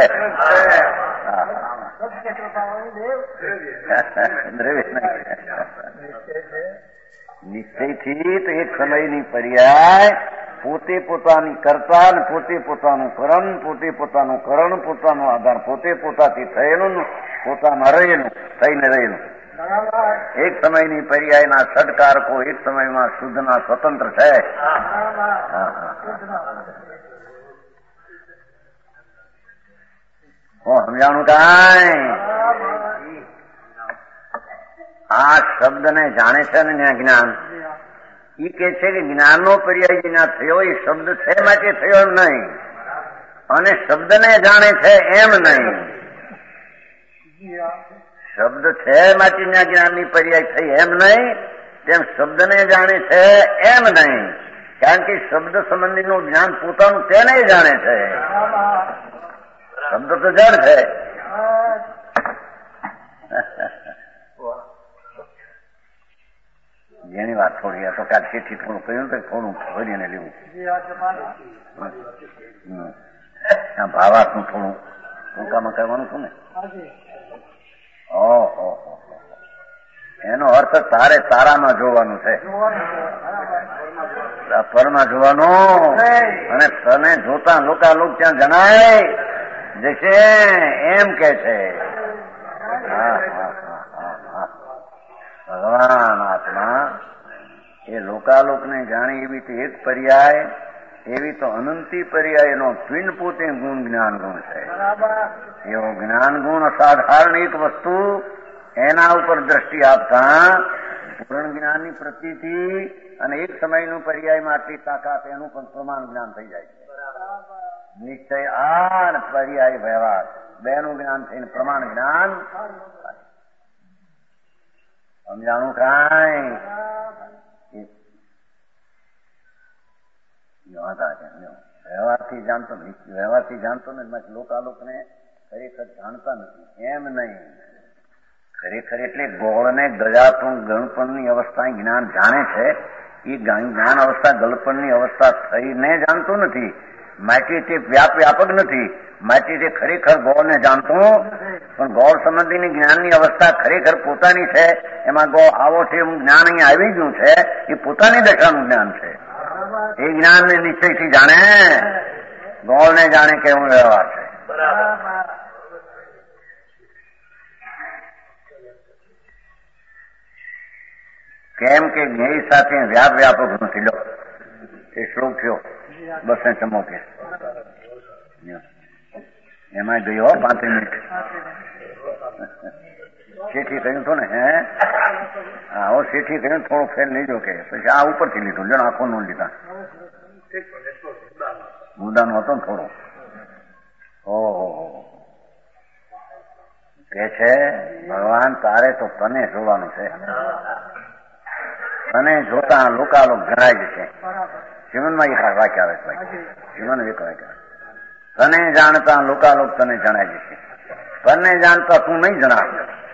નિશ્ચયથી તો એક સમયની પર્યાય પોતે પોતાની કરતા ને પોતે પોતાનું કર્મ, પોતે પોતાનું કરણ, પોતાનો આધાર, પોતે પોતાથી થયેલું, પોતામાં રહેલું, થઈને રહેલું. એક સમયની પર્યાયના ષડકારકો એક સમયમાં શુદ્ધના સ્વતંત્ર છે. સમજાણું કાંઈ? આ શબ્દને જાણે છે ને જ્ઞાન, એ કે છે કે જ્ઞાનનો પર્યાય જ્યાં થયો એ શબ્દ છે માટે થયો એમ નહીં, અને શબ્દને જાણે છે એમ નહીં. શબ્દ છે માટે ત્યાં જ્ઞાનની પર્યાય થઈ એમ નહીં, તેમ શબ્દને જાણે છે એમ નહીં. કારણ કે શબ્દ સંબંધીનું જ્ઞાન પોતાનું તેને જાણે છે. શબ્દ તો જડ છે. જેની વાત થોડી તો કાલ તેથી થોડું કહ્યું તો થોડું ભરીને લેવું. ભાવાર્થનું થોડું ટૂંકામાં કહેવાનું છું ને. ઓહો, એનો અર્થ તારે તારામાં જોવાનું છે, પરમાં જોવાનું. અને તને જોતા લોકા લોક ત્યાં જણાય જશે એમ કે છે. ભગવાન આત્મા એ લોકાલોકને જાણે એવી તો એક પર્યાય, એવી તો અનંતી પર્યાય એનો પિંડ પોતે ગુણ જ્ઞાન ગુણ છે. એવો જ્ઞાન ગુણ અસાધારણ એક વસ્તુ, એના ઉપર દ્રષ્ટિ આપતા પૂર્ણ જ્ઞાનની પ્રતીતિ અને એક સમયનું પર્યાયમાં આટલી તાકાત, એનું પણ પ્રમાણ જ્ઞાન થઈ જાય છે. નિશ્ચય આ પર્યાય વ્યવહાર બેનું જ્ઞાન થઈને પ્રમાણ જ્ઞાન. સમજાણું કાંઈ? વ્યવહારથી જાણતો વ્યવહારથી જાણતો ને લોકાલોકને ખરેખર જાણતા નથી એમ નહીં. ખરેખર એટલે ગોળને ગળાતું ગળપણની અવસ્થા જ્ઞાન જાણે છે. એ જ્ઞાન અવસ્થા ગળપણની અવસ્થા થઈને જાણતું નથી. માટે તે વ્યાપ વ્યાપક નથી. માટે તે ખરેખર ગોળને જાણતું, પણ ગોળ સંબંધીની જ્ઞાનની અવસ્થા ખરેખર પોતાની છે. એમાં ગોળ આવો છે એવું જ્ઞાન અહીંયા આવી ગયું છે. એ પોતાની દશાનું જ્ઞાન છે. એ જ્ઞાનને નિશ્ચયથી જાણે, ગોળને જાણે કેવું વ્યવહાર છે. કેમ કે જ્ઞેય સાથે વ્યાપ વ્યાપક નથી. લો એ શ્લોક થયો બસો ચમોતેર. એમાં ગયો પાંત્રીસ મિનિટ શેઠી કહ્યું હતું ને. હે હા હો શેઠી કહ્યું થોડો ફેર લીધો કે પછી આ ઉપરથી લીધું. જો આખો નો લીધા મુદ્દાનો હતો ને થોડો. ઓહો કે છે ભગવાન તારે તો તને જોવાનું છે. તને જોતા લોકાલોક જણાય જશે. જીવનમાં એક વાક્ય આવે છે. જીવન એક વાક્ય તને જાણતા લોકાલોક તને જણાય જશે. પરને જાણતા તું નહીં જણાવ.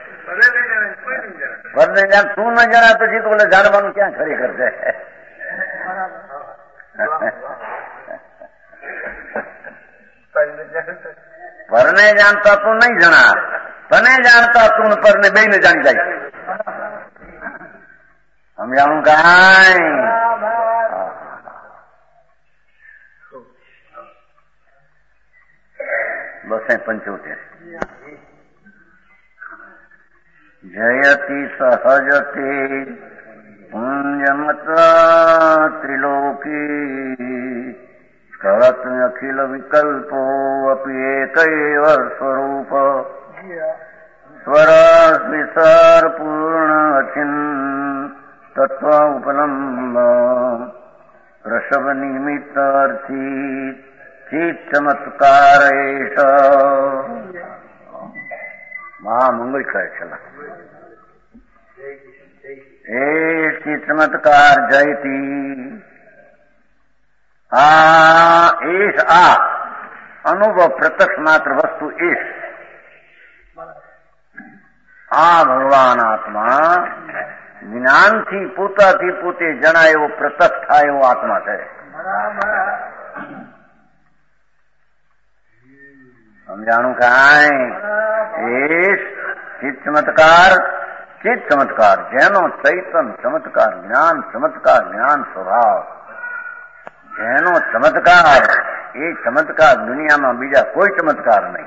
પરને જાણ તું ન જણાવ પછી તો બોલે જાણવાનું ક્યાં ખરેખર છે. પરને જાણતા તું નહીં જણાવ. તને જાણતા તું પરને બે ને જાણી જાય. સમજાણું કાંઈ? બસો પંચોતેર. જયતિ સહજતે પુણ્યમત ત્રિલોકી સ્કળત અખિલ વિકલ્પો અપી એકૈવ સ્વરૂપ સ્વરસ વિસર પૂર્ણ અચિન તત્વ ઉપલંબ પ્રસવ નિમિત્ત અર્થી ચિત્ત ચમત્કાર મહામંગલ કહે છે. એ ચિત્ત ચમત્કાર જયતી આ એસ આ અનુભવ પ્રત્યક્ષ માત્ર વસ્તુ એસ આ ભગવાન આત્મા જ્ઞાનથી પોતાથી પોતે જણાય એવો પ્રત્યક્ષ થાય એવો આત્મા છે. સમજાણું કાંઈ? એ ચિત્ત ચમત્કાર ચિત્ત ચમત્કાર જેનો ચૈતન ચમત્કાર જ્ઞાન ચમત્કાર જ્ઞાન સ્વભાવ જેનો ચમત્કાર એ ચમત્કાર દુનિયામાં બીજા કોઈ ચમત્કાર નહીં.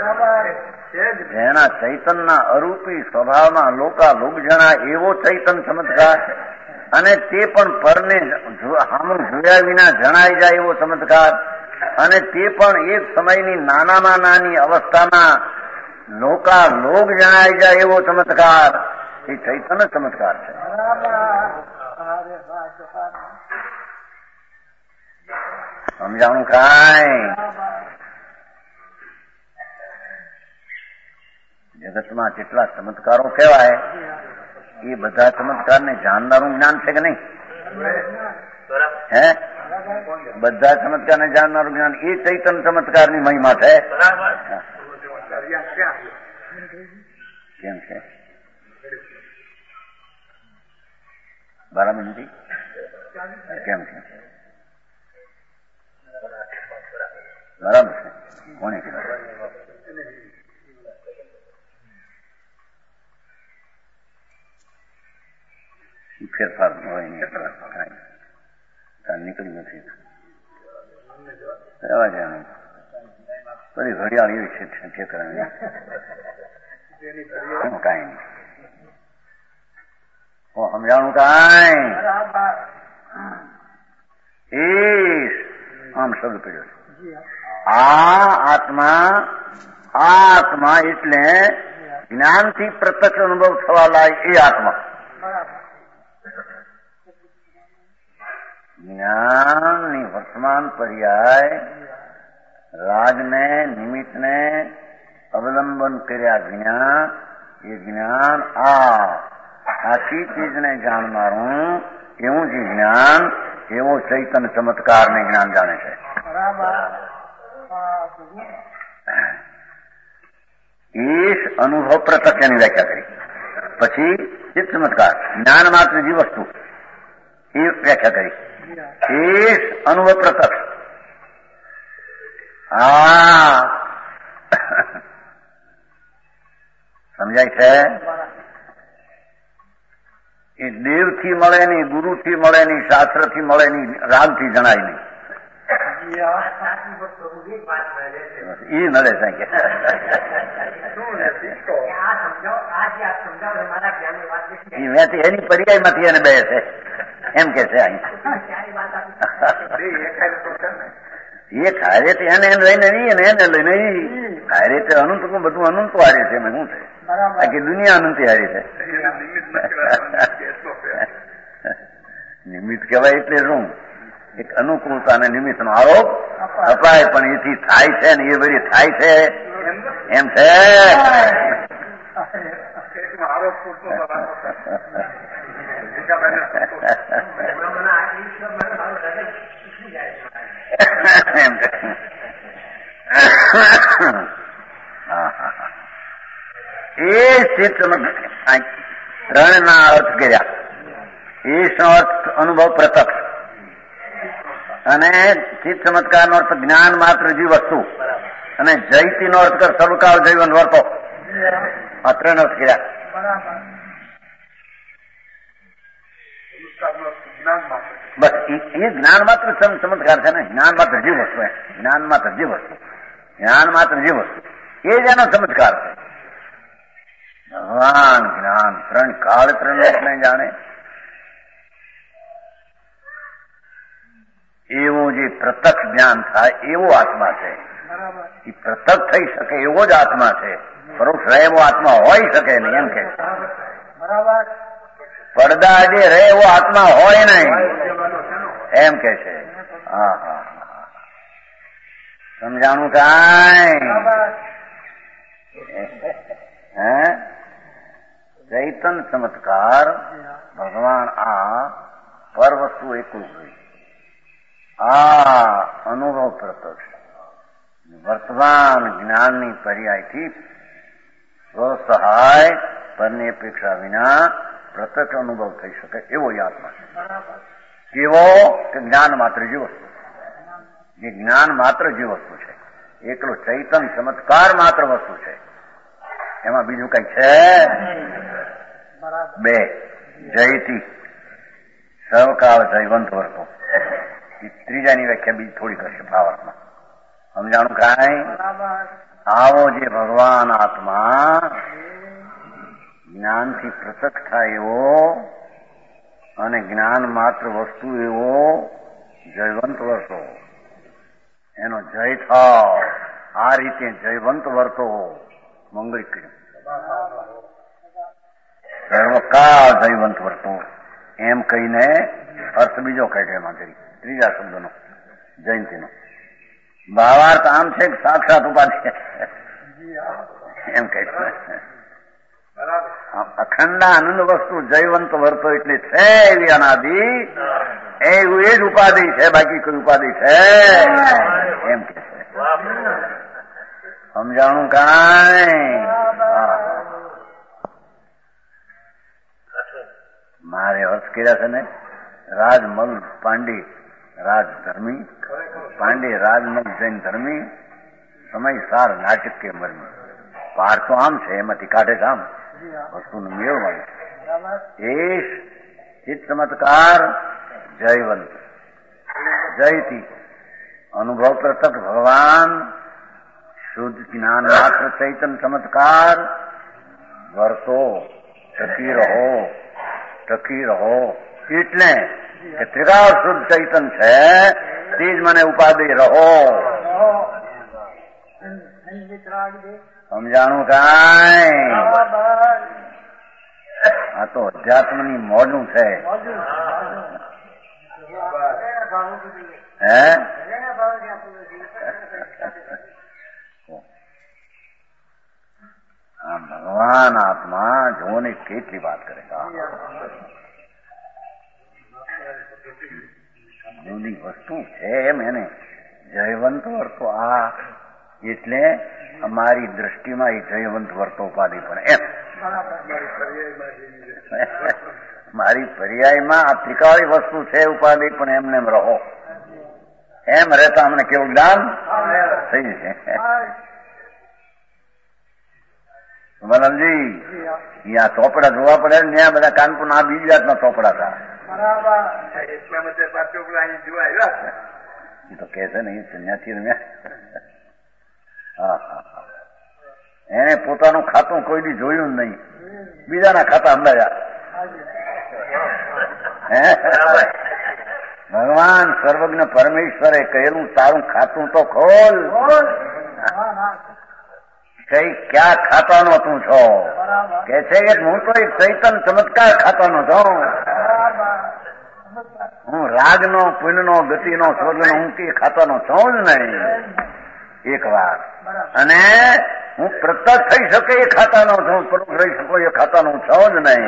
જેના ચૈતનના અરૂપી સ્વભાવમાં લોકા લોક જણા એવો ચૈતન ચમત્કાર અને તે પણ પરને સામું જોયા વિના જણાઈ જાય એવો ચમત્કાર અને તે પણ એક સમયની નાનામાં નાની અવસ્થામાં લોકા લોક જણાઈ જાય એવો ચમત્કાર એ ચૈતન્ય ચમત્કાર છે. સમજાણું કાંઈ? જગતમાં જેટલા ચમત્કારો કહેવાય એ બધા ચમત્કારને જાણનારું જ્ઞાન છે કે નહીં? હે બધા ચમત્કારને જાણનારું જ્ઞાન એ ચૈતન્ય ચમત્કારની મહિમા છે. કેમ છે? બરાબર નથી? કેમ છે? બરાબર છે. કોને કહેવાય? ફેરફાર હોય નહીં નીકળી નથી. રહેવા જાય બધી ઘડિયાળ એવી છે ઠેકરાની કાંઈ નહીં. સમજાણું કાંઈ? એ આમ શબ્દ કર્યો છે. આ આત્મા આ આત્મા એટલે જ્ઞાનથી પ્રત્યક્ષ અનુભવ થવા લાય એ આત્મા. જ્ઞાનની વર્તમાન પર્યાય રાજને નિમિત્તને અવલંબન કર્યા જ્ઞાન એ જ્ઞાન આ આખી ચીજને જાણનારું એવું જે જ્ઞાન એવો ચૈતન્ય ચમત્કારને જ્ઞાન જાણે છે. ઈશ અનુભવ પ્રત્યક્ષની વ્યાખ્યા કરી. પછી ચિત્ત ચમત્કાર જ્ઞાન માત્ર જે વસ્તુ એ વ્યાખ્યા કરી. એ અનુભવ પ્રત્યક્ષ. હા સમજાય છે? એ દેવથી મળે નહીં, ગુરુથી મળે નહીં, શાસ્ત્રથી મળે નહીં, રાગથી જણાય નહીં. ઈ મળે સાહેબ એની પર્યાયમાંથી એને બે છે એમ કે છે. એ ખારે તે એને લઈને નહીં ને એને લઈને ખારે તે અનંત બધું અનંત હારે છે. એમાં શું છે? આખી દુનિયા અનંત હારી છે. નિમિત્ત કહેવાય એટલે શું? એક અનુકૂળતા અને નિમિત્ત નો આરોપ અપાય, પણ એથી થાય છે ને એ બધી થાય છે એમ છે. એ ચિત્ત ત્રણ ના અર્થ કર્યા. એ અર્થ અનુભવ પ્રત્યક્ષ, અને ચિત્ત ચમત્કાર નો અર્થ જ્ઞાન માત્ર જે વસ્તુ, અને જયતી નો અર્થ કર સર્વકાળ જૈવન વર્તો. આ ત્રણ અર્થ કર્યા. બસ એ જ્ઞાન માત્ર ચમત્કાર છે ને. જ્ઞાન માત્ર જે વસ્તુ, જ્ઞાન માત્ર જે વસ્તુ, જ્ઞાન માત્ર જે વસ્તુ એ જ એનો ચમત્કાર છે. ભગવાન જ્ઞાન ત્રણ કાળ ત્રણ લોકને જાણે એવું જે પ્રત્યક્ષ જ્ઞાન થાય એવો આત્મા છે. એ પ્રત્યક્ષ થઈ શકે એવો જ આત્મા છે. પરોક્ષ રહે એવો આત્મા હોય શકે નહીં એમ કે. પડદા જે રહે એવો આત્મા હોય નહીં એમ કે છે. હા હા સમજાણું કાંઈ? હે ચૈતન ચમત્કાર ભગવાન આ પર વસ્તુ એકલું હોય. આ અનુભવ પ્રત્યક્ષ વર્તમાન જ્ઞાનની પર્યાયથી સ્વસહાય પરની અપેક્ષા વિના પ્રત્યક્ષ અનુભવ થઈ શકે એવો આત્મા છે. કેવો? કે જ્ઞાન માત્ર જે વસ્તુ, જે જ્ઞાન માત્ર જે વસ્તુ છે, એકલો ચૈતન ચમત્કાર માત્ર વસ્તુ છે. એમાં બીજું કઈ છે? બે જયતી સવકાળ જયવંત વર્તો. ત્રીજાની વ્યાખ્યા બીજી થોડી કરશે ભાવાર્થમાં. સમજાણું કાંઈ? આવો જે ભગવાન આત્મા જ્ઞાનથી પ્રત્યક્ષ થાય એવો અને જ્ઞાન માત્ર વસ્તુ એવો જયવંત વર્તો, એનો જય થાવ. આ રીતે જયવંત વર્તો મંગળ કર્યું. સર્વકાળ જયવંત વર્તો એમ કહીને અર્થ બીજો કાઢે એમાં કરી ત્રીજા શબ્દનો જયંતીનો. ભાવાર્થ આમ છે કે સાક્ષાત ઉપાધિ એમ કહે છે. અખંડ આનંદ વસ્તુ જયવંત વર્તો એટલે છે એવી અનાદિ એવું એ જ ઉપાધિ છે, બાકી કોઈ ઉપાધિ છે એમ કે છે. સમજાણું કાંઈ? મારે અર્થ કર્યા છે ને. રાજમલ પાંડે રાજ ધર્મી, પાંડે રાજમલ જૈન ધર્મી, સમય સાર નાટક કે મરમી. પાર તો આમ છે, એમાંથી કાઢે છે આમ વસ્તુનું મેળવાનું. એશ ચિત્ત ચમત્કાર જયવંત જયતી અનુભવ પ્રત્યક્ષ ભગવાન શુદ્ધ જ્ઞાન માત્ર ચૈતન ચમત્કાર વર્તો ટકી રહો ટકી રહો. એટલે કે ત્રિકાળ શુદ્ધ ચૈતન છે તે જ મને ઉપાધિ રહો. સમજાણું કાંઈ? આ તો અધ્યાત્મની મોડું છે. હે આ ભગવાન આત્મા જો ને કેટલી વાત કરે. જુદી વસ્તુ છે એમ એને જયવંત વર્તો. આ એટલે અમારી દ્રષ્ટિમાં એ જયવંત વર્તો ઉપાધિ પણ એમ મારી પર્યાયમાં આ ત્રિકાળી વસ્તુ છે ઉપાધિ, પણ એમને એમ રહો. એમ રહેતા અમને કેવું જ્ઞાન થઈ છે. મલનજી અહીંયા ચોપડા જોવા પડે ને, ત્યાં બધા કાનપુર ના બીજી જાતના ચોપડા હતા. એ તો કે છે ને ત્યાંથી હા હા હા એને પોતાનું ખાતું કોઈ દી જોયું જ નહીં, બીજાના ખાતા અંદાજા. ભગવાન સર્વજ્ઞ પરમેશ્વરે કહેલું તારું ખાતું તો ખોલ, કઈ ક્યાં ખાતાનો તું છો? કે છે કે હું તો એક ચૈતન ચમત્કાર ખાતાનો છું. હું રાગનો, પુણ્યનો, ગતિનો, સ્વર્ગનો હું કે ખાતાનો છું જ નહીં એક વાર. અને હું પ્રત્યક્ષ થઈ શકે એ ખાતાનો છું, પરોક્ષ રહી શકો એ ખાતાનો છું જ નહીં.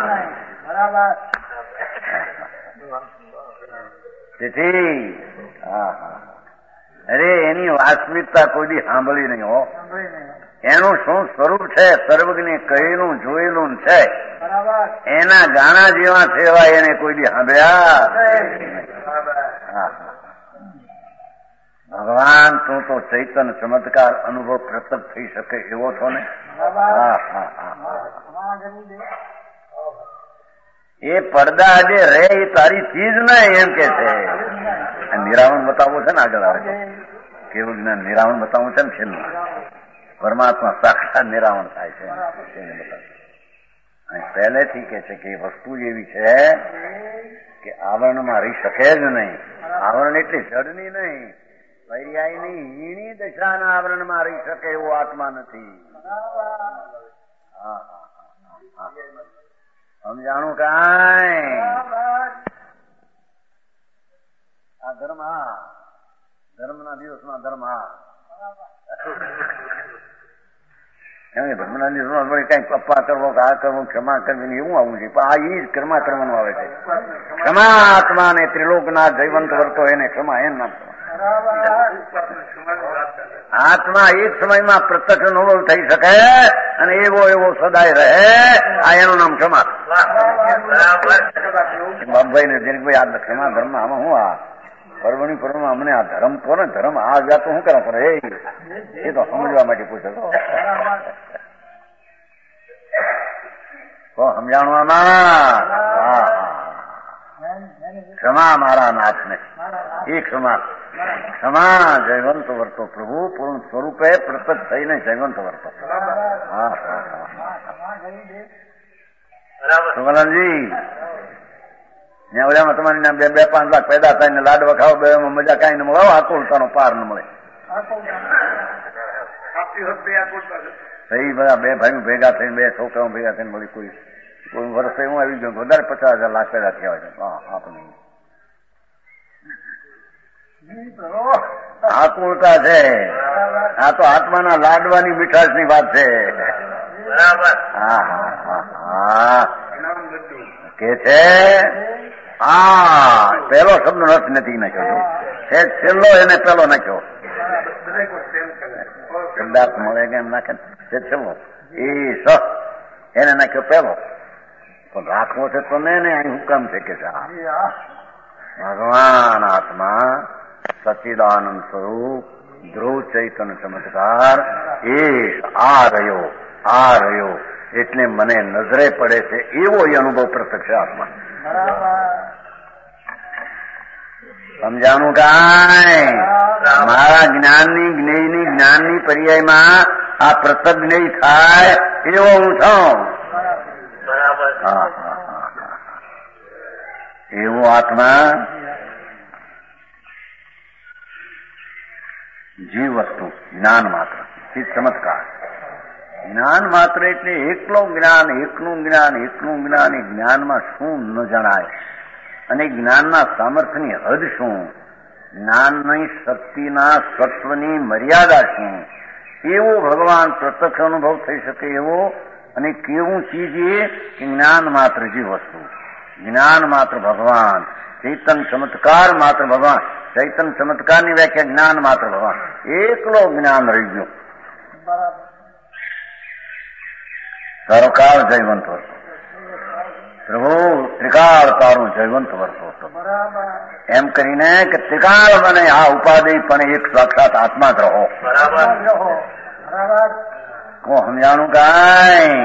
તેથી હા હા અરે એની વાસ્તવિકતા કોઈ દી સાંભળી નહીં હો. એનું શું સ્વરૂપ છે સર્વજ્ઞ કહેલું જોયેલું છે, એના ગાણા જેવા છે એવા એને કોઈ દી સાંભળ્યા. ભગવાન તું તો ચૈતન ચમત્કાર અનુભવ પ્રત્યક્ષ થઈ શકે એવો છો ને. હા હા હા એ પડદા જે રે એ તારી ચીજ નહીં એમ કે છે. નિરાવણ બતાવવું છે ને આગળ આવે કેવું જ્ઞાન નિરાવણ બતાવવું છે ને છેલ્લું પરમાત્મા સાક્ષાત નિરાવણ થાય છે. પહેલેથી કે છે કે વસ્તુ એવી છે કે આવરણમાં રહી શકે જ નહીં. આવરણ એટલે જડની નહીં, પર્યાયની હીણી દશાના આવરણમાં રહી શકે એવો આત્મા નથી. હા સમજાણું કાંઈ? આ ધર્મ હા ધર્મના દિવસમાં ધર્મ હા ધર્મના દિવસમાં કઈ પપ્પા કરવો કે આ કરવો ક્ષમા કરવી એવું આવું છે, પણ આ એ જ ક્ષમા કરવાનું આવે છે. ક્ષમા આત્મા ને ત્રિલોકના જયવંત વર્તો એને ક્ષમા એમ નામ. આત્મા એક સમયમાં પ્રત્યક્ષ અનુભવ થઈ શકે અને એવો એવો સદાય રહે, આ એનું નામ ક્ષમા. બાપભાઈ ને દિલીપભાઈ આ ક્ષમા ધર્મ આમાં હું આ પરવણી પરવમાં અમને આ ધર્મ કહો ને, ધર્મ આ જાત તો શું કરવા પડે એ તો સમજવા માટે પૂછે તો સમજાણવામાં. ક્ષમા મારા નાથને એ ક્ષમા ક્ષમા જયવંત વર્તો પ્રભુ પૂર્ણ સ્વરૂપે પ્રત્યક્ષ થઈને જયવંત વર્તો. હા સુમલનજી ને ઓલામાં તમારી બે બે પાંચ લાખ પેદા થાય ને લાડવા ખાવ બે એમાં મજા કઈ ન મળે, આકુલતાનો પાર ન મળે. સહી બધા બે ભાઈઓ ભેગા થઈને બે છોકરાઓ ભેગા થઈને મળી કોઈ કોઈ વર્ષે હું આવી ગયો વધારે પચાસ હજાર લાખ પેદા થયા છે. હા આપણે આકુલતા છે, આ તો આત્માના લાડવાની મીઠાશ ની વાત છે. હા હા હા હા કે છે હા પેલો શબ્દ અર્થ નથી નાખ્યો છે, છેલ્લો એને પેલો નાખ્યો. શબ્દાર્થ મળે કે એમ નાખે છે છેલ્લો એ સ એને નાખ્યો પેલો. પણ રાખવો છે તો ને અહીં હુકમ છે કે ભગવાન આત્મા સચ્ચિદાનંદ સ્વરૂપ ધ્રુવ ચૈતન્ય ચમત્કાર એ આ રહ્યો આ રહ્યો એટલે મને નજરે પડે છે એવો એ અનુભવ પ્રત્યક્ષ આત્મા. સમજાણું કાંઈ? મારા જ્ઞાનની જ્ઞેયની જ્ઞાનની પર્યાયમાં આ પ્રત્યક્ષ જ્ઞેય થાય એવો હું છું. હા એવો આત્મા જીવ વસ્તુ જ્ઞાન માત્ર ચિત્ત ચમત્કાર. જ્ઞાન માત્ર એટલે એકલો જ્ઞાન, એકનું જ્ઞાન, એકનું જ્ઞાન. એ જ્ઞાનમાં શું ન જણાય અને જ્ઞાનના સામર્થ્યની હદ શું, જ્ઞાનની શક્તિના સત્વની મર્યાદા શું, એવો ભગવાન પ્રત્યક્ષ અનુભવ થઈ શકે એવો. અને કેવું ચીજ એ જ્ઞાન માત્ર જીવ વસ્તુ, જ્ઞાન માત્ર ભગવાન, ચૈતન ચમત્કાર માત્ર ભગવાન. ચૈતન ચમત્કારની વ્યાખ્યા જ્ઞાન માત્ર ભગવાન, એકલો જ્ઞાન રહી ગયો. સર્વકાળ જયવંત વર્તો પ્રભુ, ત્રિકાળ તારું જયવંત વર્તો હતો એમ કરીને કે ત્રિકાળ મને આ ઉપાધિ પણ એક સાક્ષાત આત્મા જ રહો. હું સમજાણું કાંઈ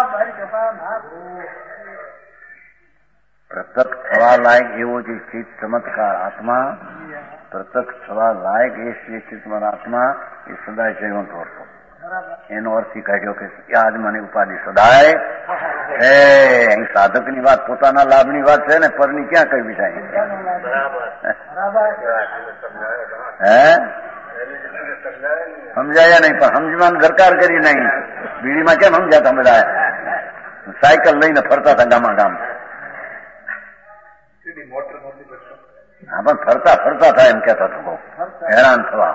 પ્રત્યક્ષ થવા લાયક એવો જે ચિત્ત ચમત્કાર આત્મા, પ્રત્યક્ષ થવા લાયક એ શ્રી ચિત્તમાં આત્મા એ સદાય જયવંત વર્તો. એનો અર્થ એ કાઢ્યો કે આજ મને ઉપાધિ સદાય છે. અહીં સાધકની વાત પોતાના લાભની વાત છે ને પરની ક્યાં કઈ વિચાય હે સમજાયા નહીં, પણ સમજવાનું ગરકાર કરી નહીં. બીડીમાં કેમ સમજાતા બધા? સાયકલ લઈને ફરતા હતા ગામા ગામ. હા, પણ ફરતા ફરતા થાય એમ કેતા હતા બહુ હેરાન થવા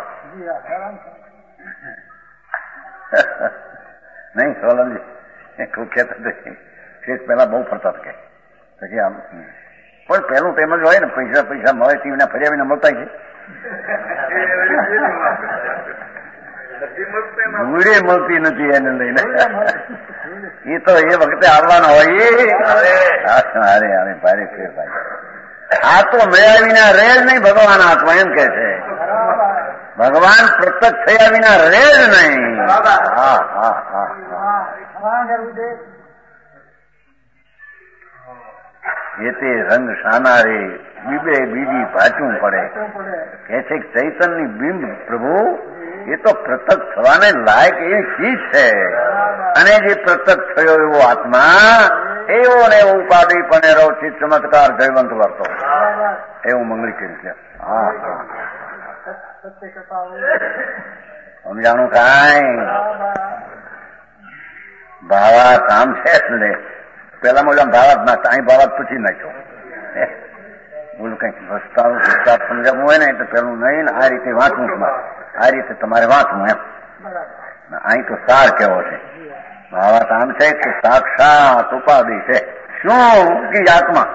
નહીં. સોલંજી ખૂબ કહેતા શેષ પેલા બહુ ફરતા કે પછી આમ પણ પેલું તેમ જ હોય ને, પૈસા પૈસા મળે ટીવીના ફર્યા વિના મળતા છે. મૂડી મળતી નથી એને લઈને. એ તો એ વખતે આવવાના હોય. અરે અરે ભારે ફેર ભાઈ, આ તો મળ્યા વિના રહે જ નહીં ભગવાન આત્મા એમ કે છે. ભગવાન પ્રત્યક્ષ થયા વિના રહે જ નહીં. હા હા હા એ તે રંગ શાના રે બીબે બીજી ભાચું પડે કે છે ચૈતનની બિંબ પ્રભુ એ તો પ્રત્યક્ષ થવાને લાયક એ ચીજ છે. અને જે પ્રત્યક્ષ થયો એવો આત્મા એવો ને એવો ઉપાધિ પણ એરો ચિત્ત ચમત્કાર જયવંત વર્તો એવું મંગળી કર્યું છે. હા હા સમજાણું કાંઈ? ભાવાત આમ છે ને પેલા મોટા ભાવાત નાખતા, અહીં ભાવાત પૂછી નાખ્યો. બોલું કઈક રસ્તા રસ્તા સમજાવવું હોય ને તો પેલું નહીં ને આ રીતે વાંચવું, આ રીતે તમારે વાંચવું એમ. અહીં તો સાર કેવો છે. ભાવાત આમ છે કે સાક્ષાત ઉપાધિ છે. શું કે આત્મા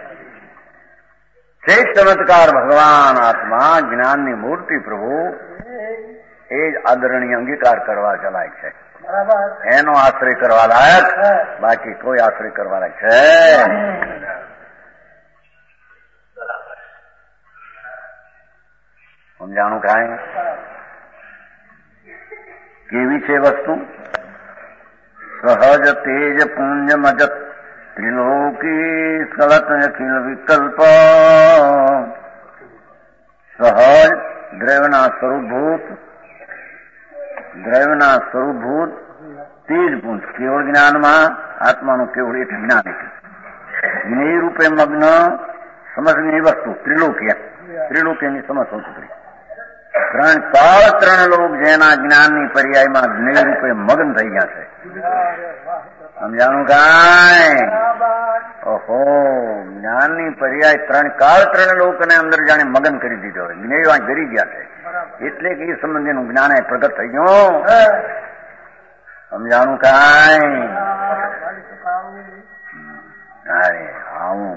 છે ચમત્કાર ભગવાન આત્મા જ્ઞાનની મૂર્તિ પ્રભુ એ જ આદરણીય અંગીકાર કરવા ચલાય છે. એનો આશ્રય કરવા લાયક, બાકી કોઈ આશ્રય કરવા લાયક છે. સમજાણું કાંઈ? કેવી છે વસ્તુ? સહજ તેજ પુંજ મજત ત્રિલોકી સ્કલત અખિલ વિકલ્પ. સહજ દ્રવ્યના સ્વરૂપભૂત, દ્રવ્યના સ્વરૂપભૂત તેજ પુંજ કેવળ જ્ઞાનમાં આત્માનું કેવળ એક જ્ઞાન છે. જ્ઞેય રૂપે મગ્ન સમજની વસ્તુ ત્રિલોકી, ત્રિલોકીની સમજ સૌથી ત્રણ કાળ ત્રણ લોક જેના જ્ઞાનની પર્યાયમાં જ્ઞેય રૂપે મગ્ન થઈ ગયા છે. સમજાણું કાંઈ? ઓહો, જ્ઞાનની પર્યાય ત્રણ કાળ ત્રણ લોકને અંદર જાણે મગન કરી દીધો હોય, જ્ઞેય ગરી ગયા છે. એટલે કે એ સંબંધીનું જ્ઞાન એ પ્રગટ થઈ ગયું. સમજાણું કાંઈ? અરે આવું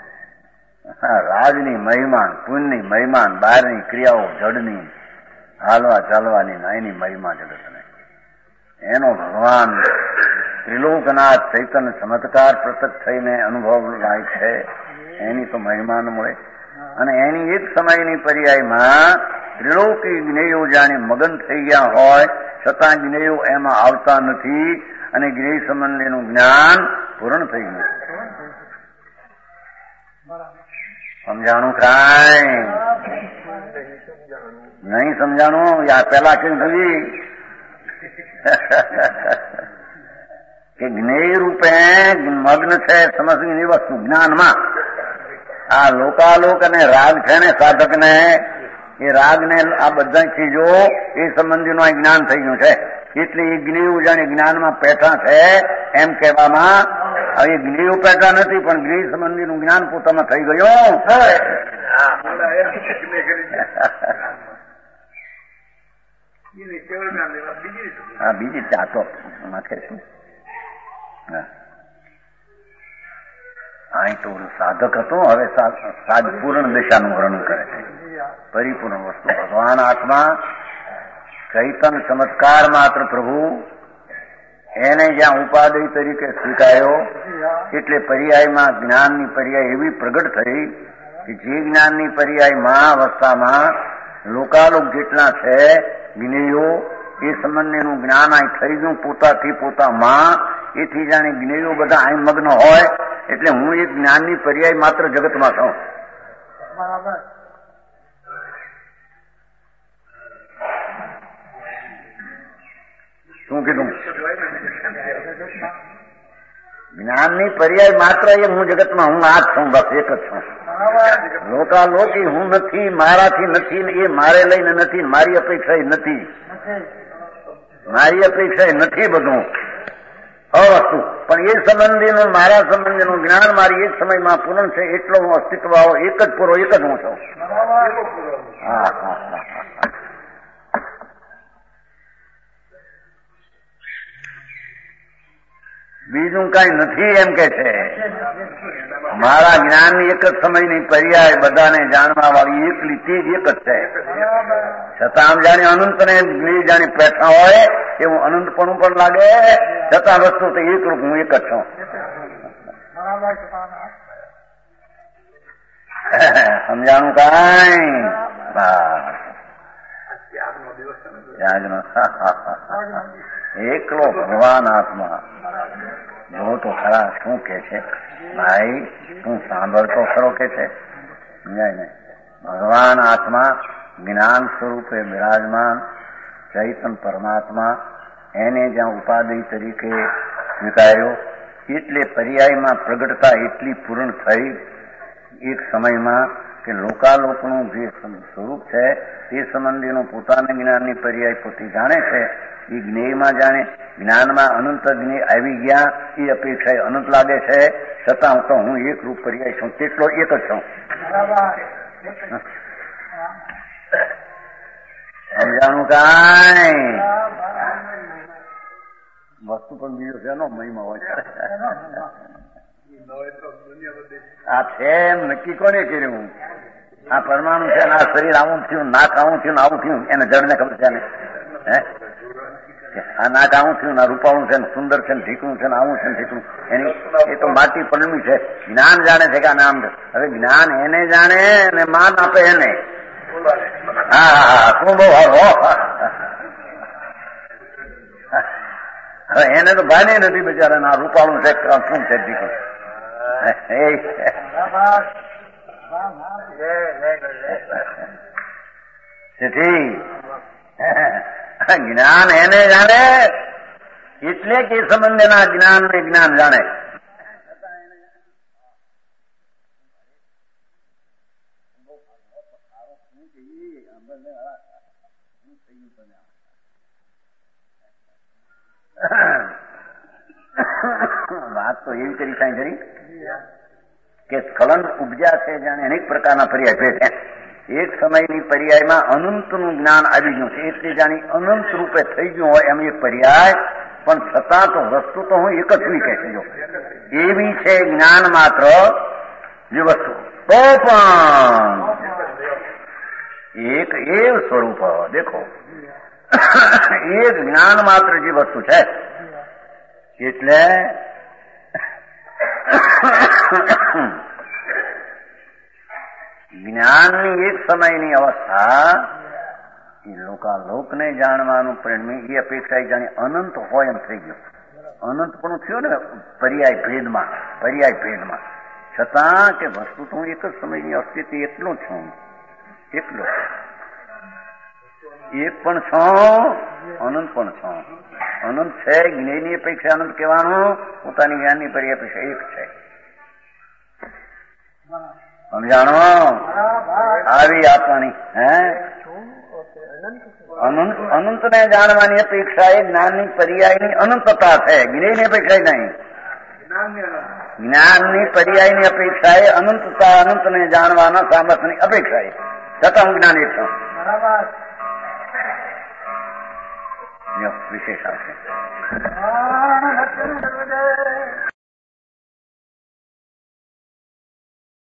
રાજની મહિમાન, પુણ્યની મહિમાન, બહારની ક્રિયાઓ જડની, હાલવા ચાલવાની એની મહિમા જગતને એનો ભગવાન ત્રિલોકનાથ ચૈતન્ય ચમત્કાર પ્રત્યક્ષ થઈને અનુભવ લાય છે. એની તો મહિમા ન મળે. અને એની એક સમયની પર્યાયમાં ત્રિલોકી જ્ઞેયો જાણે મગન થઈ ગયા હોય છતાં જ્ઞેયો એમાં આવતા નથી અને જ્ઞેય સંબંધીનું જ્ઞાન પૂર્ણ થઈ ગયું. સમજાણું કાંઈ? નહીં સમજાણું? યા પેલા કઈ થવી કે જ્ઞેય રૂપે મગ્ન છે સમજની વસ્તુ જ્ઞાનમાં. આ લોકાલોક અને રાગ છે ને સાધક ને, એ રાગ ને આ બધા ચીજો એ સંબંધીનું આ જ્ઞાન થઈ ગયું છે. એટલે એ જ્ઞેય જાણે જ્ઞાનમાં પેઠા છે એમ કહેવામાં. હવે જ્ઞેય પેઠા નથી પણ જ્ઞેય સંબંધીનું જ્ઞાન પોતામાં થઈ ગયું. હા, બીજી ચાતો નાખે છે. અહીં તો સાધક હતો, હવે સાજ પૂર્ણ દિશાનું વર્ણન કરે છે. પરિપૂર્ણ વસ્તુ ભગવાન આત્મા ચૈતન ચમત્કાર માત્ર પ્રભુ એને જ્યાં ઉપાદેય તરીકે સ્વીકાર્યો એટલે પર્યાયમાં જ્ઞાનની પર્યાય એવી પ્રગટ થઈ કે જે જ્ઞાનની પર્યાયમાં અવસ્થામાં લોકાલોક જેટલા છે જ્ઞેયો એ સંબંધીનું જ્ઞાન અહીં થઈ ગયું પોતાથી પોતામાં એથી જાણે જ્ઞેયો બધા અહીં મગ્ન હોય એટલે હું એક જ્ઞાનની પર્યાય માત્ર જગતમાં છું. બરાબર. શું કીધું? જ્ઞાનની પર્યાય માત્ર એ હું જગતમાં હું આ જ છું, બસ એક જ છું. લોકાલોકી હું નથી, મારાથી નથી, એ મારે લઈને નથી, મારી અપેક્ષા નથી, મારી અપેક્ષા નથી, બધું અવસ્તુ. પણ એ સંબંધીનું મારા સંબંધીનું જ્ઞાન મારી એક સમયમાં પૂર્ણ છે એટલો હું અસ્તિત્વ આવો એક જ પૂરો એક જ હું છું. હા હા હા. બીજું કઈ નથી એમ કે છે. મારા જ્ઞાનની એક જ સમયની પર્યાય બધાને જાણવા વાળી એક લીટી જ એક જ છે. છતાં આમ જાણે અનંતને જાણે બેઠા હોય એવું અનંતપણું પણ લાગે, છતાં વસ્તુ તો એક રૂપ હું એક જ છું. સમજાણું કઈ? એકલો ભગવાન આત્મા. જો તો ખરા શું કે છે ભાઈ, તું સાંભળતો ખરો કે છે? સમજાય ને? ભગવાન આત્મા જ્ઞાન સ્વરૂપે બિરાજમાન ચૈતન પરમાત્મા, એને જ્યાં ઉપાધિ તરીકે સ્વીકાર્યો એટલે પર્યાયમાં પ્રગટતા એટલી પૂર્ણ થઈ એક સમયમાં કે લોકાલોકનું જે સ્વરૂપ છે તે સંબંધીનું પોતાના જ્ઞાનની પર્યાય પોતે જાણે છે. એ જ્ઞેયમાં જાણે જ્ઞાનમાં અનંત જ્ઞેય આવી ગયા એ અપેક્ષા અનંત લાગે છે, છતાં તો હું એક રૂપ પર્યાય છું, તેટલો એક જ છું. સમજાણું કાંઈ? વસ્તુ પણ બીજો છે નો મહિમા હોય. આ છે એમ નક્કી કોને કર્યું? આ પરમાણુ છે, આ શરીર આવું થયું, નાક આવું થયું, આવું થયું, એને જડને ખબર છે ને? હે, આ નાક આવું થયું, આ રૂપાળું છે, સુંદર છે, ઢીકણું છે, આવું છે, ઢીકણું, એની એ તો માટી પડમી છે. જ્ઞાન જાણે છે કે આ નામ છે. હવે જ્ઞાન એને જાણે ને માન આપે એને. હા હા શું બહુ હો. હવે એને તો ભાને નથી બિચારા, આ રૂપાળું છે, શું છે, ઢીકણું. જ્ઞાન એને જાણે એટલે કે સંબંધના જ્ઞાન ને જ્ઞાન જાણે. વાત તો એવી કરી સાંઈ કરી કે સ્ખલન ઉપજા છે જાણે અનેક પ્રકારના પર્યાય ભેટ. એક સમયની પર્યાયમાં અનંતનું જ્ઞાન આવી ગયું છે એટલે જાણી અનંત રૂપે થઈ ગયું હોય એમ એક પર્યાય, પણ છતાં તો વસ્તુ તો હું એક જ છું કે છે. જો એવી છે જ્ઞાન માત્ર જે વસ્તુ, તો પણ એક એવ સ્વરૂપ દેખો, એક જ્ઞાન માત્ર જે વસ્તુ છે એટલે જ્ઞાનની એક સમયની અવસ્થા એ લોકાલોકને જાણવાનું પરિણમી એ અપેક્ષા જાણે અનંત હોય એમ થઈ ગયું. અનંત પણ થયું ને પર્યાય ભેદમાં, પર્યાય ભેદમાં, છતાં કે વસ્તુ તો હું એક જ સમયની અસ્તિત્વ એટલો છું, એટલો એક પણ છું, અનંત પણ છું. અનંત છે, જ્ઞેયની અપેક્ષા અનંત કહેવાનું, પોતાની જ્ઞાનની પર્યાય અપેક્ષા એક છે. સમજાણો? આવી આપવાની હે અનંત અનંતને જાણવાની અપેક્ષા એ જ્ઞાનની પર્યાયની અનંતતા છે, જ્ઞેયની અપેક્ષા નહીં. જ્ઞાનની પર્યાયની અપેક્ષા એ અનંતતા, અનંતને જાણવાના સામર્થ્યની અપેક્ષા એ, છતાં હું જ્ઞાન એક છું. વિશેષ આવશે.